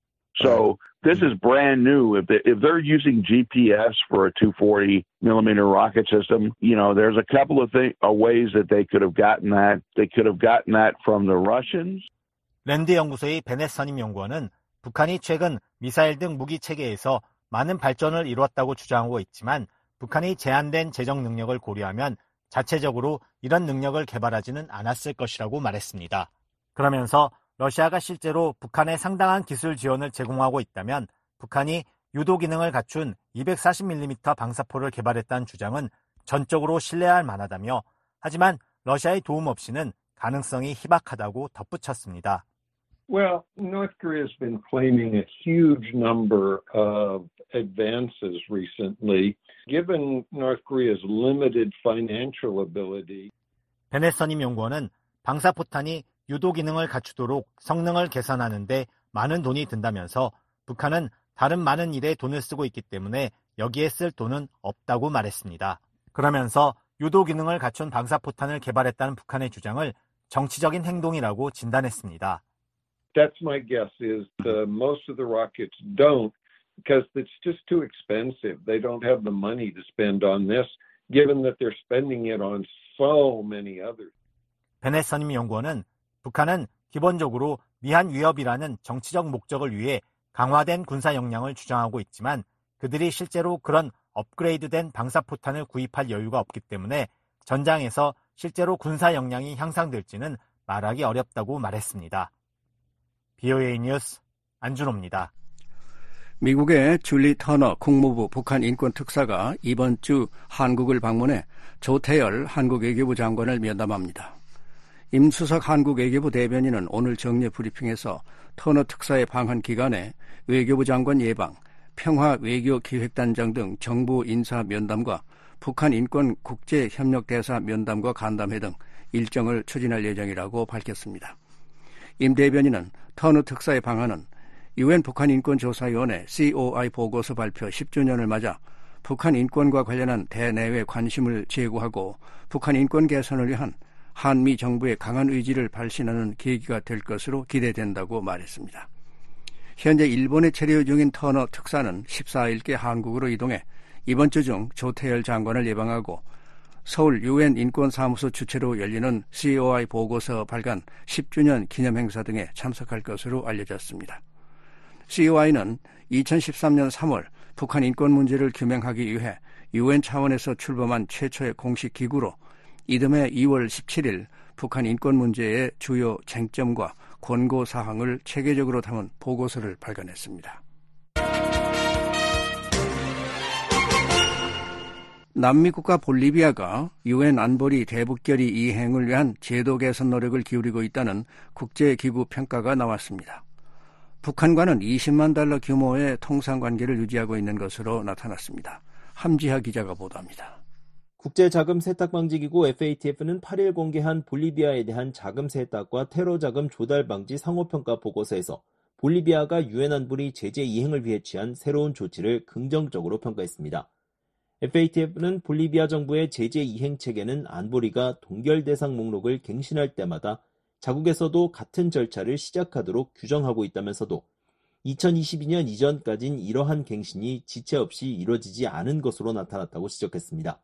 So this is brand new. If, they, if they're using G P S for a two forty millimeter rocket system, you know, there's a couple of th- uh, ways that they could have gotten that. They could have gotten that from the Russians. 랜드 연구소의 베넷 선임 연구원은 북한이 최근 미사일 등 무기 체계에서 많은 발전을 이루었다고 주장하고 있지만 북한이 제한된 재정 능력을 고려하면 자체적으로 이런 능력을 개발하지는 않았을 것이라고 말했습니다. 그러면서 러시아가 실제로 북한에 상당한 기술 지원을 제공하고 있다면 북한이 유도 기능을 갖춘 이백사십 밀리미터 방사포를 개발했다는 주장은 전적으로 신뢰할 만하다며 하지만 러시아의 도움 없이는 가능성이 희박하다고 덧붙였습니다. Well, North Korea has been claiming a huge number of advances recently. Given North Korea's limited financial ability. 베넷 선임 연구원은 방사포탄이 유도 기능을 갖추도록 성능을 개선하는데 많은 돈이 든다면서 북한은 다른 많은 일에 돈을 쓰고 있기 때문에 여기에 쓸 돈은 없다고 말했습니다. 그러면서 유도 기능을 갖춘 방사포탄을 개발했다는 북한의 주장을 정치적인 행동이라고 진단했습니다. That's my guess is the, most of the rockets don't because it's just too expensive. They don't have the money to spend on this given that they're spending it on so many others. 베넷 선임 연구원은 북한은 기본적으로 미한 위협이라는 정치적 목적을 위해 강화된 군사 역량을 주장하고 있지만 그들이 실제로 그런 업그레이드된 방사포탄을 구입할 여유가 없기 때문에 전장에서 실제로 군사 역량이 향상될지는 말하기 어렵다고 말했습니다. 비오에이 뉴스 안준호입니다. 미국의 줄리 터너 국무부 북한 인권 특사가 이번 주 한국을 방문해 조태열 한국 외교부 장관을 면담합니다. 임수석 한국 외교부 대변인은 오늘 정례 브리핑에서 터너 특사의 방한 기간에 외교부 장관 예방, 평화 외교 기획단장 등 정부 인사 면담과 북한 인권 국제협력대사 면담과 간담회 등 일정을 추진할 예정이라고 밝혔습니다. 임 대변인은 터너 특사의 방한은 유엔 북한인권조사위원회 씨오아이 보고서 발표 십 주년을 맞아 북한 인권과 관련한 대내외 관심을 제고하고 북한 인권 개선을 위한 한미 정부의 강한 의지를 발신하는 계기가 될 것으로 기대된다고 말했습니다. 현재 일본에 체류 중인 터너 특사는 십사일께 한국으로 이동해 이번 주 중 조태열 장관을 예방하고 서울 유엔 인권사무소 주최로 열리는 씨오아이 보고서 발간 십 주년 기념행사 등에 참석할 것으로 알려졌습니다. 씨오아이는 이천십삼년 삼월 북한 인권 문제를 규명하기 위해 유엔 차원에서 출범한 최초의 공식 기구로 이듬해 이월 십칠일 북한 인권 문제의 주요 쟁점과 권고 사항을 체계적으로 담은 보고서를 발간했습니다. 남미 국가 볼리비아가 유엔 안보리 대북결의 이행을 위한 제도 개선 노력을 기울이고 있다는 국제기구 평가가 나왔습니다. 북한과는 이십만 달러 규모의 통상관계를 유지하고 있는 것으로 나타났습니다. 함지하 기자가 보도합니다. 국제자금세탁방지기구 에프에이티에프는 팔일 공개한 볼리비아에 대한 자금 세탁과 테러 자금 조달 방지 상호평가 보고서에서 볼리비아가 유엔 안보리 제재 이행을 위해 취한 새로운 조치를 긍정적으로 평가했습니다. 에프에이티에프는 볼리비아 정부의 제재 이행 체계는 안보리가 동결 대상 목록을 갱신할 때마다 자국에서도 같은 절차를 시작하도록 규정하고 있다면서도 이천이십이년 이전까진 이러한 갱신이 지체 없이 이뤄지지 않은 것으로 나타났다고 지적했습니다.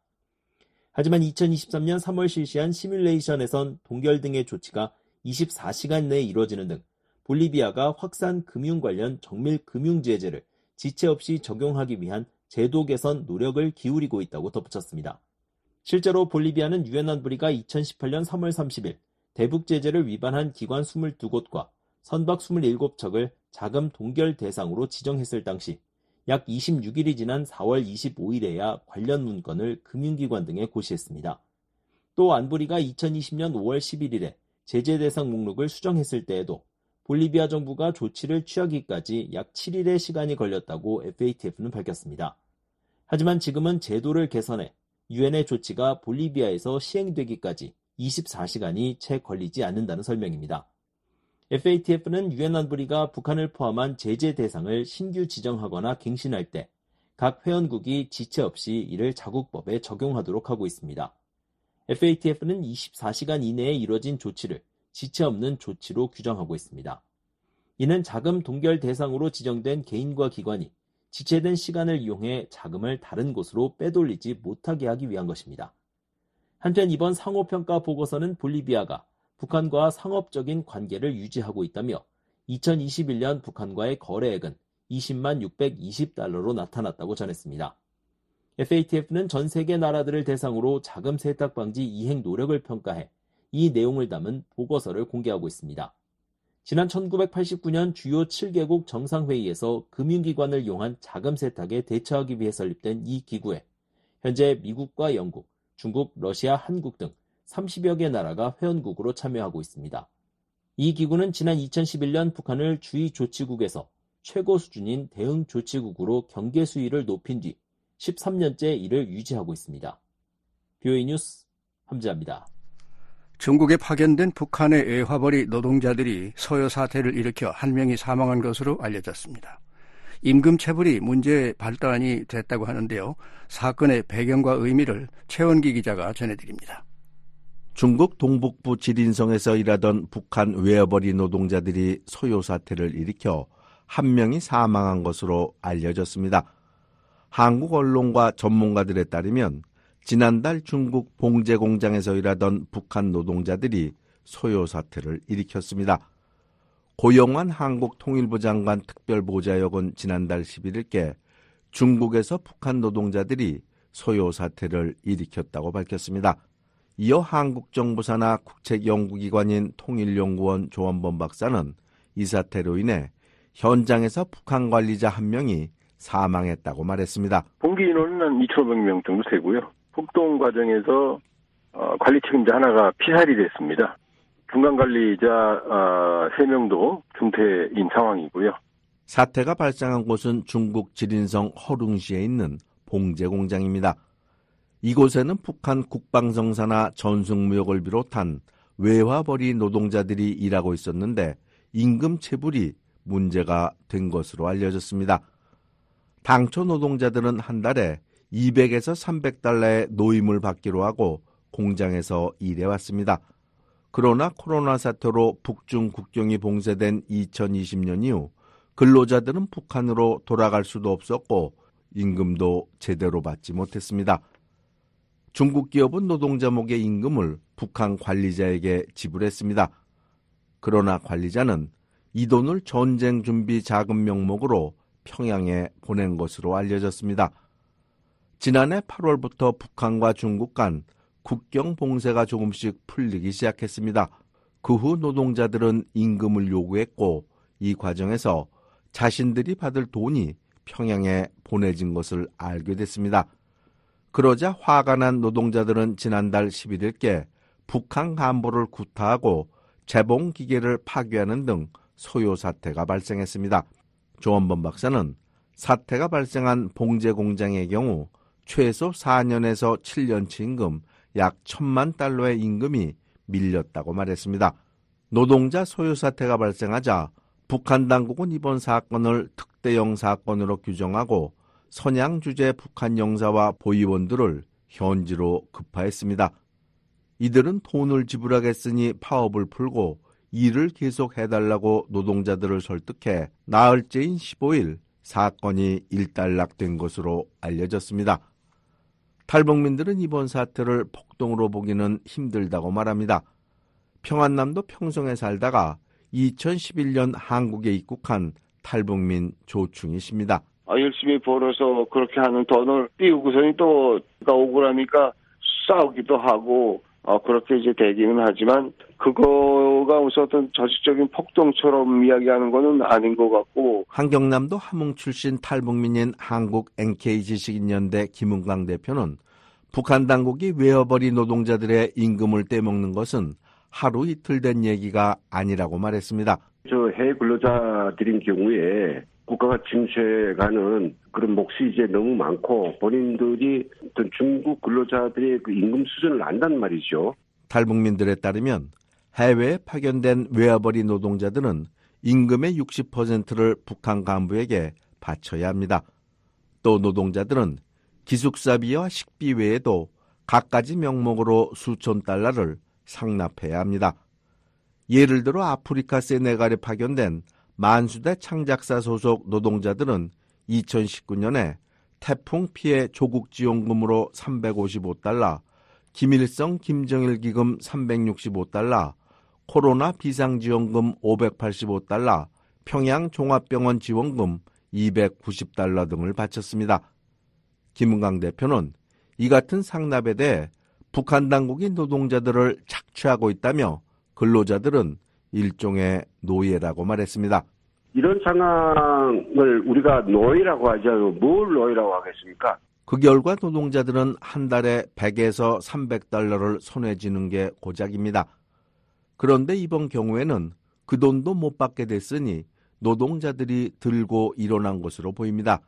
하지만 이천이십삼년 삼월 실시한 시뮬레이션에선 동결 등의 조치가 이십사시간 내에 이루어지는 등 볼리비아가 확산 금융 관련 정밀 금융 제재를 지체 없이 적용하기 위한 제도 개선 노력을 기울이고 있다고 덧붙였습니다. 실제로 볼리비아는 유엔 안보리가 이천십팔년 삼월 삼십일 대북 제재를 위반한 기관 이십이 곳과 선박 이십칠 척을 자금 동결 대상으로 지정했을 당시 약 이십육일이 지난 사월 이십오일에야 관련 문건을 금융기관 등에 고시했습니다. 또 안보리가 이천이십년 오월 십일일에 제재 대상 목록을 수정했을 때에도 볼리비아 정부가 조치를 취하기까지 약 칠일의 시간이 걸렸다고 에프에이티에프는 밝혔습니다. 하지만 지금은 제도를 개선해 유엔의 조치가 볼리비아에서 시행되기까지 이십사시간이 채 걸리지 않는다는 설명입니다. 에프에이티에프는 유엔 안보리가 북한을 포함한 제재 대상을 신규 지정하거나 갱신할 때 각 회원국이 지체 없이 이를 자국법에 적용하도록 하고 있습니다. 에프에이티에프는 이십사시간 이내에 이뤄진 조치를 지체 없는 조치로 규정하고 있습니다. 이는 자금 동결 대상으로 지정된 개인과 기관이 지체된 시간을 이용해 자금을 다른 곳으로 빼돌리지 못하게 하기 위한 것입니다. 한편 이번 상호평가 보고서는 볼리비아가 북한과 상업적인 관계를 유지하고 있다며 이천이십일년 북한과의 거래액은 이십만 육백이십 달러로 나타났다고 전했습니다. 에프에이티에프는 전 세계 나라들을 대상으로 자금 세탁 방지 이행 노력을 평가해 이 내용을 담은 보고서를 공개하고 있습니다. 지난 천구백팔십구년 주요 칠 개국 정상회의에서 금융기관을 이용한 자금 세탁에 대처하기 위해 설립된 이 기구에 현재 미국과 영국, 중국, 러시아, 한국 등 삼십여 개 나라가 회원국으로 참여하고 있습니다. 이 기구는 지난 이천십일년 북한을 주의 조치국에서 최고 수준인 대응 조치국으로 경계 수위를 높인 뒤 십삼년째 이를 유지하고 있습니다. 비오에이 뉴스 함지아입니다. 중국에 파견된 북한의 외화벌이 노동자들이 소요 사태를 일으켜 한 명이 사망한 것으로 알려졌습니다. 임금 체불이 문제의 발단이 됐다고 하는데요. 사건의 배경과 의미를 최원기 기자가 전해드립니다. 중국 동북부 지린성에서 일하던 북한 외화벌이 노동자들이 소요 사태를 일으켜 한 명이 사망한 것으로 알려졌습니다. 한국 언론과 전문가들에 따르면 지난달 중국 봉제 공장에서 일하던 북한 노동자들이 소요 사태를 일으켰습니다. 고영환 한국 통일부 장관 특별보좌역은 지난달 십일일께 중국에서 북한 노동자들이 소요 사태를 일으켰다고 밝혔습니다. 이어 한국 정부 산하 국책연구기관인 통일연구원 조원범 박사는 이 사태로 인해 현장에서 북한 관리자 한 명이 사망했다고 말했습니다. 봉기 인원은 한 이천오백 명 정도 되고요. 폭동 과정에서 어, 관리 책임자 하나가 피살이 됐습니다. 중간 관리자 어, 세 명도 중태인 상황이고요. 사태가 발생한 곳은 중국 지린성 허룽시에 있는 봉제 공장입니다. 이곳에는 북한 국방성사나 전승무역을 비롯한 외화벌이 노동자들이 일하고 있었는데 임금 체불이 문제가 된 것으로 알려졌습니다. 당초 노동자들은 한 달에 이백에서 삼백 달러의 노임을 받기로 하고 공장에서 일해왔습니다. 그러나 코로나 사태로 북중 국경이 봉쇄된 이천이십 년 이후 근로자들은 북한으로 돌아갈 수도 없었고 임금도 제대로 받지 못했습니다. 중국 기업은 노동자 목의 임금을 북한 관리자에게 지불했습니다. 그러나 관리자는 이 돈을 전쟁 준비 자금 명목으로 평양에 보낸 것으로 알려졌습니다. 지난해 팔월부터 북한과 중국 간 국경 봉쇄가 조금씩 풀리기 시작했습니다. 그 후 노동자들은 임금을 요구했고 이 과정에서 자신들이 받을 돈이 평양에 보내진 것을 알게 됐습니다. 그러자 화가 난 노동자들은 지난달 십일일께 북한 간부를 구타하고 재봉 기계를 파괴하는 등 소요 사태가 발생했습니다. 조원범 박사는 사태가 발생한 봉제 공장의 경우 최소 사 년에서 칠 년치 임금 약 천만 달러의 임금이 밀렸다고 말했습니다. 노동자 소요 사태가 발생하자 북한 당국은 이번 사건을 특대형 사건으로 규정하고 선양 주재 북한 영사와 보위원들을 현지로 급파했습니다. 이들은 돈을 지불하겠으니 파업을 풀고 일을 계속해달라고 노동자들을 설득해 나흘째인 십오일 사건이 일단락된 것으로 알려졌습니다. 탈북민들은 이번 사태를 폭동으로 보기는 힘들다고 말합니다. 평안남도 평성에 살다가 이천십일 년 한국에 입국한 탈북민 조충희 씨입니다. 아, 열심히 벌어서 그렇게 하는 돈을 띄우고서는 또 억울하니까 싸우기도 하고 어, 그렇게 이제 되기는 하지만 그거가 무슨 어떤 조직적인 폭동처럼 이야기하는 거는 아닌 것 같고. 한경남도 함흥 출신 탈북민인 한국 엔케이 지식인연대 김은강 대표는 북한 당국이 외어버린 노동자들의 임금을 떼먹는 것은 하루 이틀 된 얘기가 아니라고 말했습니다. 저 해외 근로자들인 경우에 국가가 침체가는 그런 몫이 이제 너무 많고 본인들이 어떤 중국 근로자들의 그 임금 수준을 안단 말이죠. 탈북민들에 따르면 해외에 파견된 외화벌이 노동자들은 임금의 육십 퍼센트를 북한 간부에게 바쳐야 합니다. 또 노동자들은 기숙사비와 식비 외에도 갖가지 명목으로 수천 달러를 상납해야 합니다. 예를 들어 아프리카 세네갈에 파견된 만수대 창작사 소속 노동자들은 이천십구 년에 태풍 피해 조국지원금으로 삼백오십오 달러, 김일성 김정일 기금 삼백육십오 달러, 코로나 비상지원금 오백팔십오 달러, 평양 종합병원 지원금 이백구십 달러 등을 바쳤습니다. 김은강 대표는 이 같은 상납에 대해 북한 당국이 노동자들을 착취하고 있다며 근로자들은 일종의 노예라고 말했습니다. 이런 상황을 우리가 노예라고 하지 않고 뭘 노예라고 하겠습니까? 그 결과 노동자들은 한 달에 백에서 삼백 달러를 손에 쥐는 게 고작입니다. 그런데 이번 경우에는 그 돈도 못 받게 됐으니 노동자들이 들고 일어난 것으로 보입니다.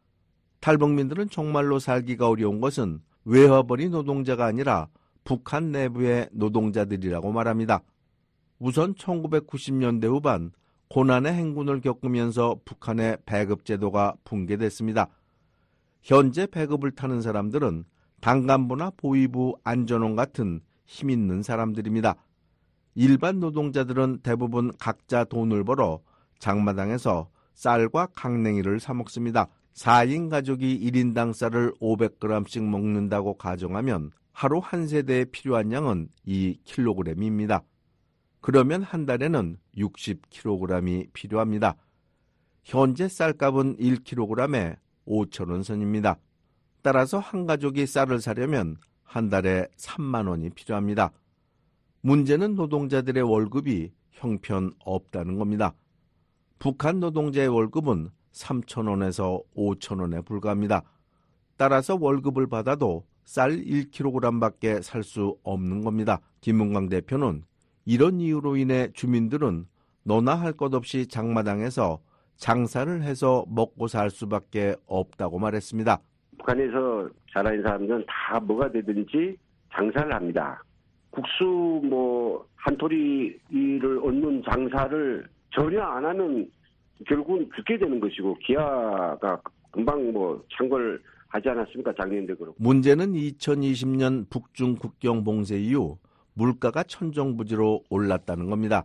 탈북민들은 정말로 살기가 어려운 것은 외화벌이 노동자가 아니라 북한 내부의 노동자들이라고 말합니다. 우선 천구백구십 년대 후반 고난의 행군을 겪으면서 북한의 배급제도가 붕괴됐습니다. 현재 배급을 타는 사람들은 당간부나 보위부, 안전원 같은 힘있는 사람들입니다. 일반 노동자들은 대부분 각자 돈을 벌어 장마당에서 쌀과 강냉이를 사 먹습니다. 사 인 가족이 일 인당 쌀을 오백 그램씩 먹는다고 가정하면 하루 한 세대에 필요한 양은 이 킬로그램입니다. 그러면 한 달에는 육십 킬로그램이 필요합니다. 현재 쌀값은 일 킬로그램에 오천 원 선입니다. 따라서 한 가족이 쌀을 사려면 한 달에 삼만 원이 필요합니다. 문제는 노동자들의 월급이 형편없다는 겁니다. 북한 노동자의 월급은 삼천 원에서 오천 원에 불과합니다. 따라서 월급을 받아도 쌀 일 킬로그램밖에 살 수 없는 겁니다. 김문광 대표는 이런 이유로 인해 주민들은 너나 할 것 없이 장마당에서 장사를 해서 먹고 살 수밖에 없다고 말했습니다. 북한에서 자라는 사람들은 다 뭐가 되든지 장사를 합니다. 국수 뭐 한토리를 얻는 장사를 전혀 안 하면 결국은 죽게 되는 것이고 기아가 금방 뭐 창궐 하지 않았습니까? 작년도 그렇고. 문제는 이천이십 년 북중 국경 봉쇄 이후 물가가 천정부지로 올랐다는 겁니다.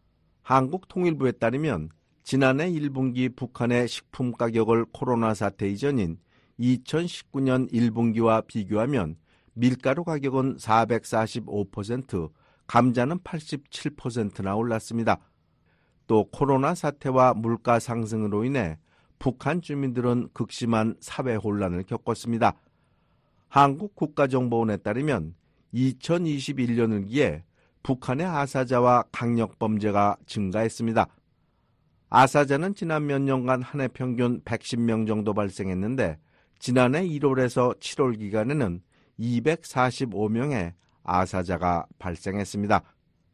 한국통일부에 따르면 지난해 일 분기 북한의 식품 가격을 코로나 사태 이전인 이천십구 년 일 분기와 비교하면 밀가루 가격은 사백사십오 퍼센트, 감자는 팔십칠 퍼센트나 올랐습니다. 또 코로나 사태와 물가 상승으로 인해 북한 주민들은 극심한 사회 혼란을 겪었습니다. 한국국가정보원에 따르면 이천이십일 년을 기해 북한의 아사자와 강력범죄가 증가했습니다. 아사자는 지난 몇 년간 한 해 평균 백십 명 정도 발생했는데 지난해 일월에서 칠월 기간에는 이백사십오 명의 아사자가 발생했습니다.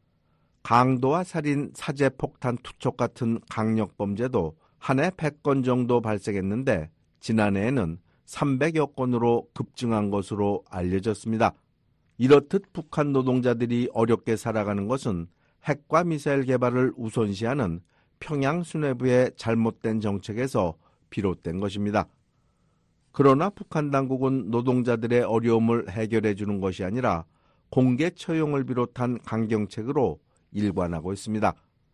강도와 살인, 사제, 폭탄, 투척 같은 강력범죄도 한 해 백 건 정도 발생했는데 지난해에는 삼백여 건으로 급증한 것으로 알려졌습니다. 이렇듯 북한 노동자들이 어렵게 살아가는 것은 핵과 미사일 개발을 우선시하는 평양 수뇌부의 잘못된 정책에서 비롯된 것입니다. 그러나 북한 당국은 노동자들의 어려움을 해결해 주는 것이 아니라 공개 처형을 비롯한 강경책으로 일관하고 있습니다.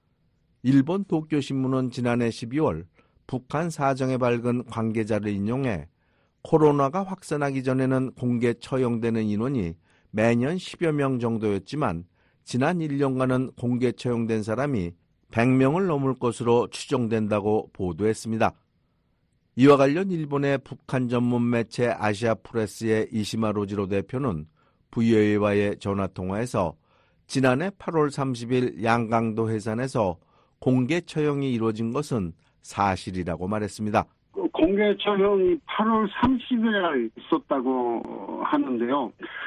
일본 도쿄신문은 지난해 십이월 북한 사정에 밝은 관계자를 인용해 코로나가 확산하기 전에는 공개 처형되는 인원이 매년 십여 명 정도였지만 지난 일 년간은 공개 처형된 사람이 백 명을 넘을 것으로 추정된다고 보도했습니다. 이와 관련 일본의 북한 전문 매체 아시아프레스의 이시마 로지로 대표는 브이오에이와의 전화통화에서 지난해 팔월 삼십일 양강도 해산에서 공개 처형이 이루어진 것은 사실이라고 말했습니다. 공개 처형이 팔월 삼십일에 있었다고 하는데요.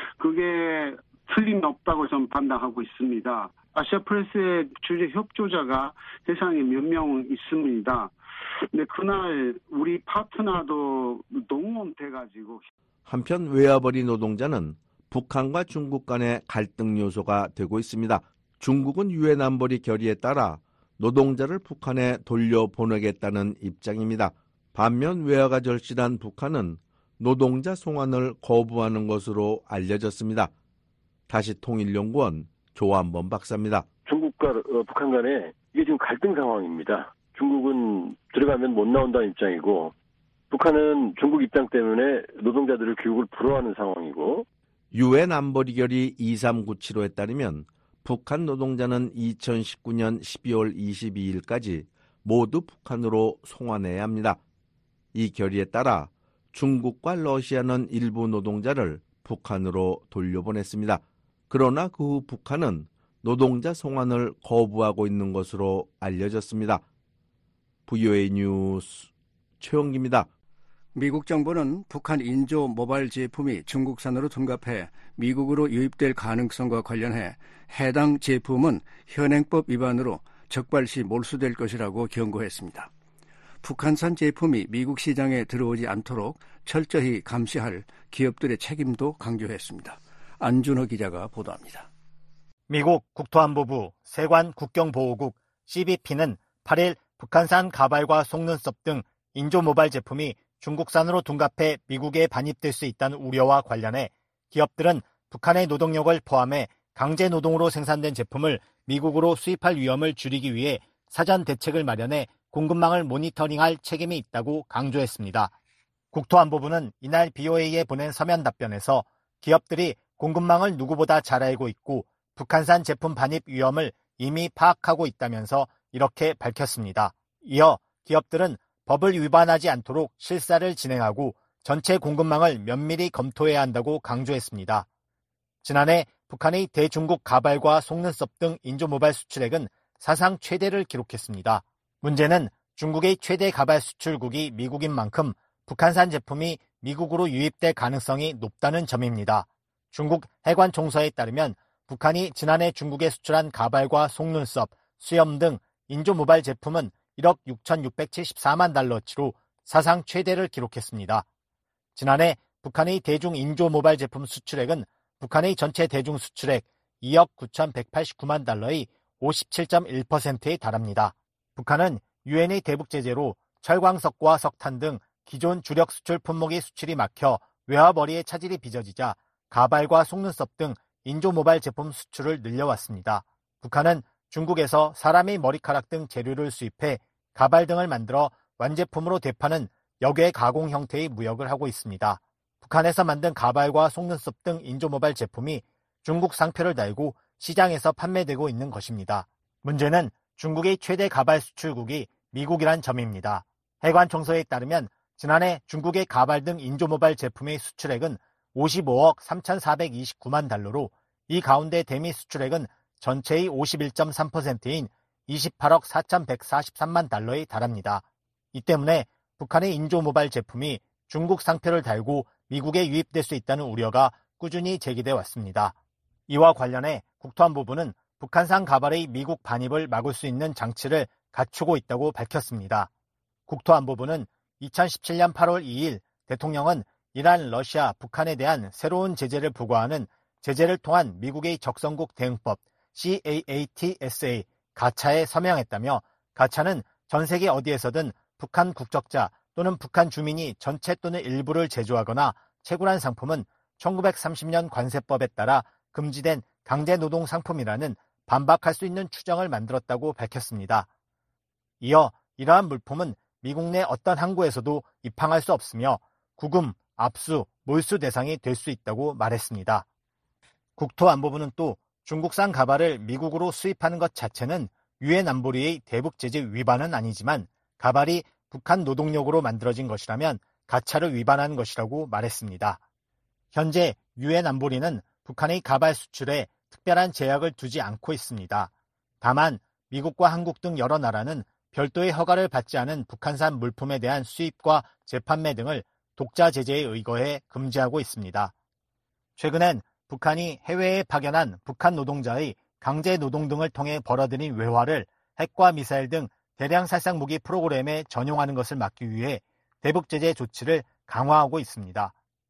그게 틀림없다고 저는 판단하고 있습니다. 아시아프레스의 주재 협조자가 세상에 몇 명 있습니다. 근데 그날 우리 파트너도 동원돼가지고. 한편 외화벌이 노동자는 북한과 중국 간의 갈등 요소가 되고 있습니다. 중국은 유엔 안보리 결의에 따라 노동자를 북한에 돌려보내겠다는 입장입니다. 반면 외화가 절실한 북한은 노동자 송환을 거부하는 것으로 알려졌습니다. 다시 통일연구원 조한범 박사입니다. 중국과 어, 북한 간에 이게 지금 갈등 상황입니다. 중국은 들어가면 못 나온다는 입장이고 북한은 중국 입장 때문에 노동자들을 교육을 불허하는 상황이고 유엔 안보리 결의 이삼구칠호에 따르면 북한 노동자는 이천십구 년 십이월 이십이일까지 모두 북한으로 송환해야 합니다. 이 결의에 따라 중국과 러시아는 일부 노동자를 북한으로 돌려보냈습니다. 그러나 그 후 북한은 노동자 송환을 거부하고 있는 것으로 알려졌습니다. 브이오에이 뉴스 최영기입니다. 미국 정부는 북한 인조 모바일 제품이 중국산으로 둔갑해 미국으로 유입될 가능성과 관련해 해당 제품은 현행법 위반으로 적발시 몰수될 것이라고 경고했습니다. 북한산 제품이 미국 시장에 들어오지 않도록 철저히 감시할 기업들의 책임도 강조했습니다. 안준호 기자가 보도합니다. 미국 국토안보부 세관 국경보호국 씨비피는 팔일 북한산 가발과 속눈썹 등 인조 모바일 제품이 중국산으로 둔갑해 미국에 반입될 수 있다는 우려와 관련해 기업들은 북한의 노동력을 포함해 강제 노동으로 생산된 제품을 미국으로 수입할 위험을 줄이기 위해 사전 대책을 마련해 공급망을 모니터링할 책임이 있다고 강조했습니다. 국토안보부는 이날 비오에이에 보낸 서면 답변에서 기업들이 공급망을 누구보다 잘 알고 있고 북한산 제품 반입 위험을 이미 파악하고 있다면서 이렇게 밝혔습니다. 이어 기업들은 법을 위반하지 않도록 실사를 진행하고 전체 공급망을 면밀히 검토해야 한다고 강조했습니다. 지난해 북한의 대중국 가발과 속눈썹 등 인조모발 수출액은 사상 최대를 기록했습니다. 문제는 중국의 최대 가발 수출국이 미국인 만큼 북한산 제품이 미국으로 유입될 가능성이 높다는 점입니다. 중국 해관 총서에 따르면 북한이 지난해 중국에 수출한 가발과 속눈썹, 수염 등 인조모발 제품은 일억 육천육백칠십사만 달러치로 사상 최대를 기록했습니다. 지난해 북한의 대중 인조모발 제품 수출액은 북한의 전체 대중 수출액 이억 구천백팔십구만 달러의 오십칠 점 일 퍼센트에 달합니다. 북한은 유엔의 대북 제재로 철광석과 석탄 등 기존 주력 수출 품목의 수출이 막혀 외화벌이의 차질이 빚어지자 가발과 속눈썹 등 인조모발 제품 수출을 늘려왔습니다. 북한은 중국에서 사람의 머리카락 등 재료를 수입해 가발 등을 만들어 완제품으로 대파는 역외 가공 형태의 무역을 하고 있습니다. 북한에서 만든 가발과 속눈썹 등 인조모발 제품이 중국 상표를 달고 시장에서 판매되고 있는 것입니다. 문제는 중국의 최대 가발 수출국이 미국이란 점입니다. 해관 총서에 따르면 지난해 중국의 가발 등 인조모발 제품의 수출액은 오십오억 삼천사백이십구만 달러로 이 가운데 대미 수출액은 전체의 오십일 점 삼 퍼센트인 이십팔억 사천백사십삼만 달러에 달합니다. 이 때문에 북한의 인조모발 제품이 중국 상표를 달고 미국에 유입될 수 있다는 우려가 꾸준히 제기돼 왔습니다. 이와 관련해 국토안보부는 북한산 가발의 미국 반입을 막을 수 있는 장치를 갖추고 있다고 밝혔습니다. 국토안보부는 이천십칠년 팔월 이일 대통령은 이란, 러시아, 북한에 대한 새로운 제재를 부과하는 제재를 통한 미국의 적성국 대응법 cat-사 가차에 서명했다며 가차는 전 세계 어디에서든 북한 국적자 또는 북한 주민이 전체 또는 일부를 제조하거나 채굴한 상품은 천구백삼십년 관세법에 따라 금지된 강제노동 상품이라는 반박할 수 있는 추정을 만들었다고 밝혔습니다. 이어 이러한 물품은 미국 내 어떤 항구에서도 입항할 수 없으며 구금, 압수, 몰수 대상이 될 수 있다고 말했습니다. 국토안보부는 또 중국산 가발을 미국으로 수입하는 것 자체는 유엔 안보리의 대북 제재 위반은 아니지만 가발이 북한 노동력으로 만들어진 것이라면 가차를 위반한 것이라고 말했습니다. 현재 유엔 안보리는 북한의 가발 수출에 특별한 제약을 두지 않고 있습니다. 다만 미국과 한국 등 여러 나라는 별도의 허가를 받지 않은 북한산 물품에 대한 수입과 재판매 등을 독자 제재에 의거해 금지하고 있습니다. 최근엔 북한이 해외에 파견한 북한 노동자의 강제 노동 등을 통해 벌어들인 외화를 핵과 미사일 등 대량 살상 무기 프로그램에 전용하는 것을 막기 위해 대북 제재 조치를 강화하고 있습니다.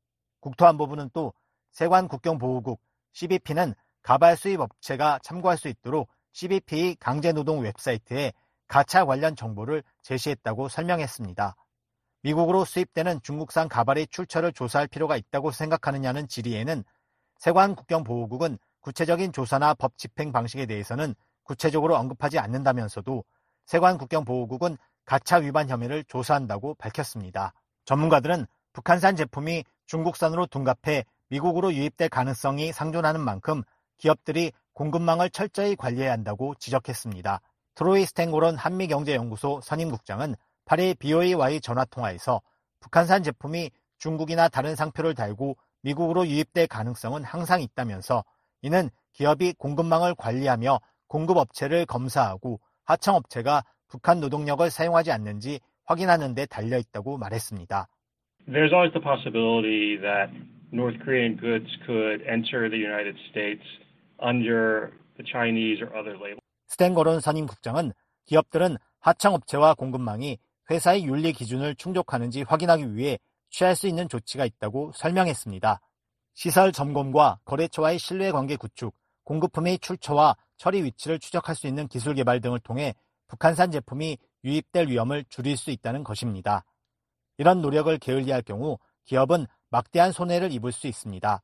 국토안보부는 또 세관 국경보호국 씨비피는 가발 수입 업체가 참고할 수 있도록 씨비피 강제노동 웹사이트에 가차 관련 정보를 제시했다고 설명했습니다. 미국으로 수입되는 중국산 가발의 출처를 조사할 필요가 있다고 생각하느냐는 질의에는 세관 국경보호국은 구체적인 조사나 법 집행 방식에 대해서는 구체적으로 언급하지 않는다면서도 세관 국경보호국은 가차 위반 혐의를 조사한다고 밝혔습니다. 전문가들은 북한산 제품이 중국산으로 둔갑해 미국으로 유입될 가능성이 상존하는 만큼 기업들이 공급망을 철저히 관리해야 한다고 지적했습니다. 트로이 스탠고런 한미경제연구소 선임국장은 팔일 비오에이와의 전화통화에서 북한산 제품이 중국이나 다른 상표를 달고 미국으로 유입될 가능성은 항상 있다면서 이는 기업이 공급망을 관리하며 공급업체를 검사하고 하청업체가 북한 노동력을 사용하지 않는지 확인하는 데 달려있다고 말했습니다. There's always the possibility that North Korean goods could enter the United States under the Chinese or other label. 스탠거론 선임 국장은 기업들은 하청업체와 공급망이 회사의 윤리 기준을 충족하는지 확인하기 위해 취할 수 있는 조치가 있다고 설명했습니다. 시설 점검과 거래처와의 신뢰관계 구축, 공급품의 출처와 처리 위치를 추적할 수 있는 기술 개발 등을 통해 북한산 제품이 유입될 위험을 줄일 수 있다는 것입니다. 이런 노력을 게을리할 경우 기업은 막대한 손해를 입을 수 있습니다.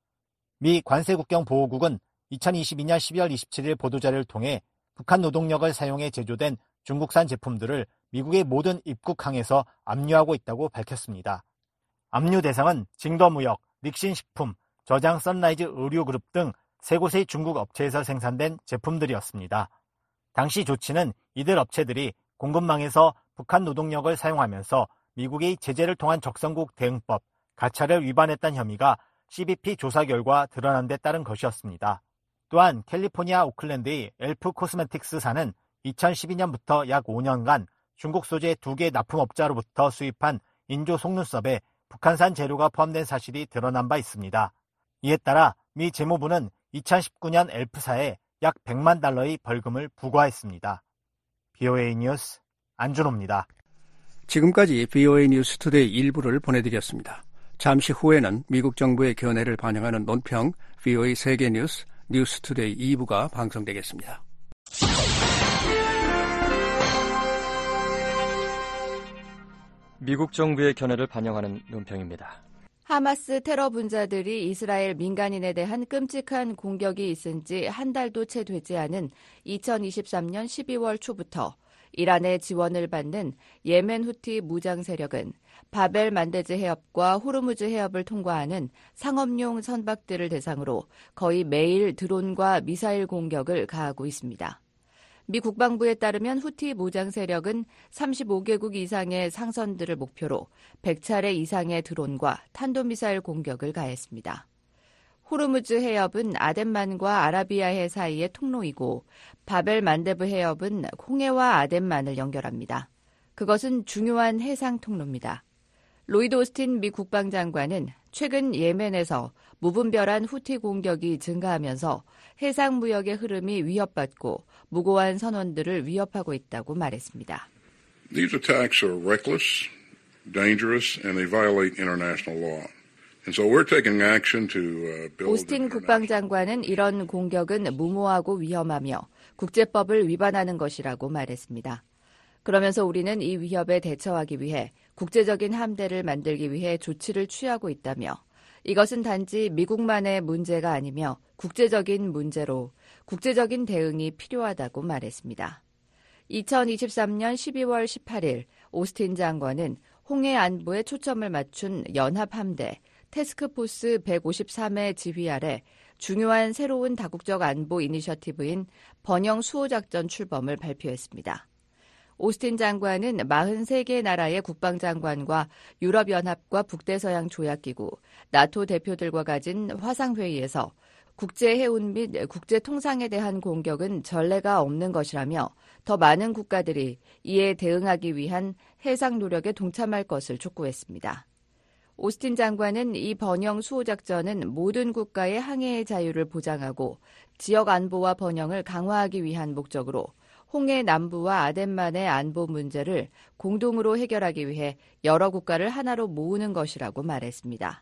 미 관세국경보호국은 이천이십이년 십이월 이십칠일 보도자료를 통해 북한 노동력을 사용해 제조된 중국산 제품들을 미국의 모든 입국항에서 압류하고 있다고 밝혔습니다. 압류 대상은 징더무역, 릭신식품, 저장 선라이즈 의류그룹 등 세 곳의 중국 업체에서 생산된 제품들이었습니다. 당시 조치는 이들 업체들이 공급망에서 북한 노동력을 사용하면서 미국이 제재를 통한 적성국 대응법, 가차를 위반했다는 혐의가 씨비피 조사 결과 드러난 데 따른 것이었습니다. 또한 캘리포니아 오클랜드의 엘프 코스메틱스사는 이천십이 년부터 약 오 년간 중국 소재 두 개 납품업자로부터 수입한 인조 속눈썹에 북한산 재료가 포함된 사실이 드러난 바 있습니다. 이에 따라 미 재무부는 이천십구 년 엘프사에 약 백만 달러의 벌금을 부과했습니다. 비오에이 뉴스 안준호입니다. 지금까지 비오에이 뉴스 투데이 일부를 보내드렸습니다. 잠시 후에는 미국 정부의 견해를 반영하는 논평 비오에이 세계뉴스 뉴스 투데이 이 부가 방송되겠습니다. 미국 정부의 견해를 반영하는 논평입니다. 하마스 테러 분자들이 이스라엘 민간인에 대한 끔찍한 공격이 있은 지 한 달도 채 되지 않은 이천이십삼 년 십이월 초부터 이란의 지원을 받는 예멘 후티 무장 세력은 바벨 만데즈 해협과 호르무즈 해협을 통과하는 상업용 선박들을 대상으로 거의 매일 드론과 미사일 공격을 가하고 있습니다. 미 국방부에 따르면 후티 무장 세력은 삼십오 개국 이상의 상선들을 목표로 백 차례 이상의 드론과 탄도미사일 공격을 가했습니다. 호르무즈 해협은 아덴만과 아라비아해 사이의 통로이고 바벨 만데브 해협은 홍해와 아덴만을 연결합니다. 그것은 중요한 해상 통로입니다. 로이드 오스틴 미 국방장관은 최근 예멘에서 무분별한 후티 공격이 증가하면서 해상 무역의 흐름이 위협받고 무고한 선원들을 위협하고 있다고 말했습니다. These attacks are reckless, dangerous, and they violate international law. And so we're taking action to build. 오스틴 국방장관은 이런 공격은 무모하고 위험하며 국제법을 위반하는 것이라고 말했습니다. 그러면서 우리는 이 위협에 대처하기 위해 국제적인 함대를 만들기 위해 조치를 취하고 있다며 이것은 단지 미국만의 문제가 아니며 국제적인 문제로 국제적인 대응이 필요하다고 말했습니다. 이천이십삼 년 십이월 십팔일 오스틴 장관은 홍해 안보에 초점을 맞춘 연합함대 태스크포스 백오십삼 회 지휘 아래 중요한 새로운 다국적 안보 이니셔티브인 번영 수호작전 출범을 발표했습니다. 오스틴 장관은 사십삼 개 나라의 국방장관과 유럽연합과 북대서양 조약기구, 나토 대표들과 가진 화상회의에서 국제해운 및 국제통상에 대한 공격은 전례가 없는 것이라며 더 많은 국가들이 이에 대응하기 위한 해상 노력에 동참할 것을 촉구했습니다. 오스틴 장관은 이 번영 수호작전은 모든 국가의 항해의 자유를 보장하고 지역 안보와 번영을 강화하기 위한 목적으로 홍해 남부와 아덴만의 안보 문제를 공동으로 해결하기 위해 여러 국가를 하나로 모으는 것이라고 말했습니다.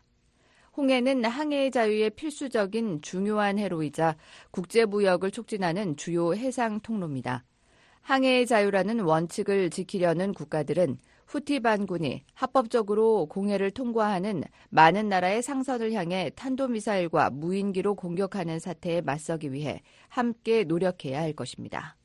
홍해는 항해의 자유의 필수적인 중요한 해로이자 국제무역을 촉진하는 주요 해상 통로입니다. 항해의 자유라는 원칙을 지키려는 국가들은 후티 반군이 합법적으로 공해를 통과하는 많은 나라의 상선을 향해 탄도미사일과 무인기로 공격하는 사태에 맞서기 위해 함께 노력해야 할 것입니다.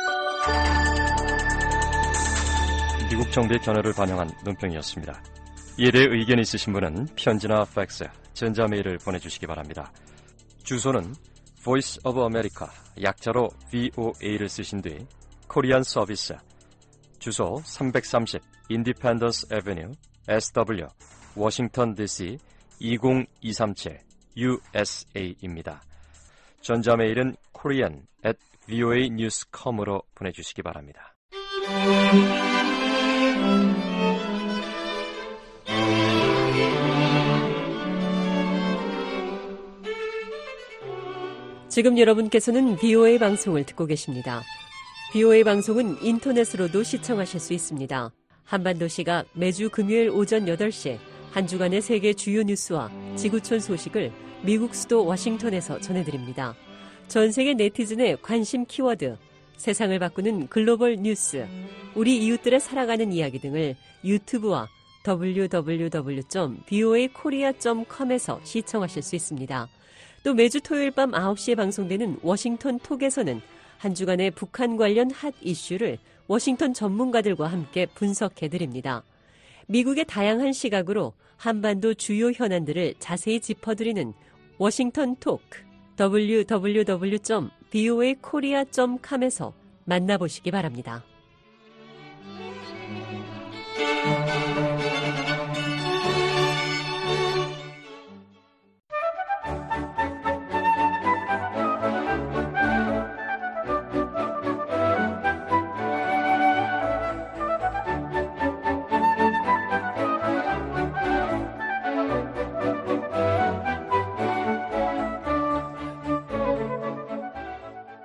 미국 정부의 견해를 반영한 논평이었습니다. 이에 대해 의견 있으신 분은 편지나 팩스, 전자메일을 보내주시기 바랍니다. 주소는 Voice of America, 약자로 브이오에이를 쓰신 뒤 코리안 서비스, 주소 삼백삼십 Independence Avenue, 에스더블유, 워싱턴 디씨 이공이삼칠 유에스에이입니다. 전자메일은 korean at 브이오에이 뉴스 닷 컴으로 보내주시기 바랍니다. 지금 여러분께서는 비오에이 방송을 듣고 계십니다. 비오에이 방송은 인터넷으로도 시청하실 수 있습니다. 한반도 시각 매주 금요일 오전 여덟 시에 한 주간의 세계 주요 뉴스와 지구촌 소식을 미국 수도 워싱턴에서 전해드립니다. 전 세계 네티즌의 관심 키워드, 세상을 바꾸는 글로벌 뉴스, 우리 이웃들의 살아가는 이야기 등을 유튜브와 더블유 더블유 더블유 점 비오에이 코리아 점 컴에서 시청하실 수 있습니다. 또 매주 토요일 밤 아홉 시에 방송되는 워싱턴 톡에서는 한 주간의 북한 관련 핫 이슈를 워싱턴 전문가들과 함께 분석해드립니다. 미국의 다양한 시각으로 한반도 주요 현안들을 자세히 짚어드리는 워싱턴 톡, 더블유 더블유 더블유 점 비오에이 코리아 점 컴에서 만나보시기 바랍니다. 네.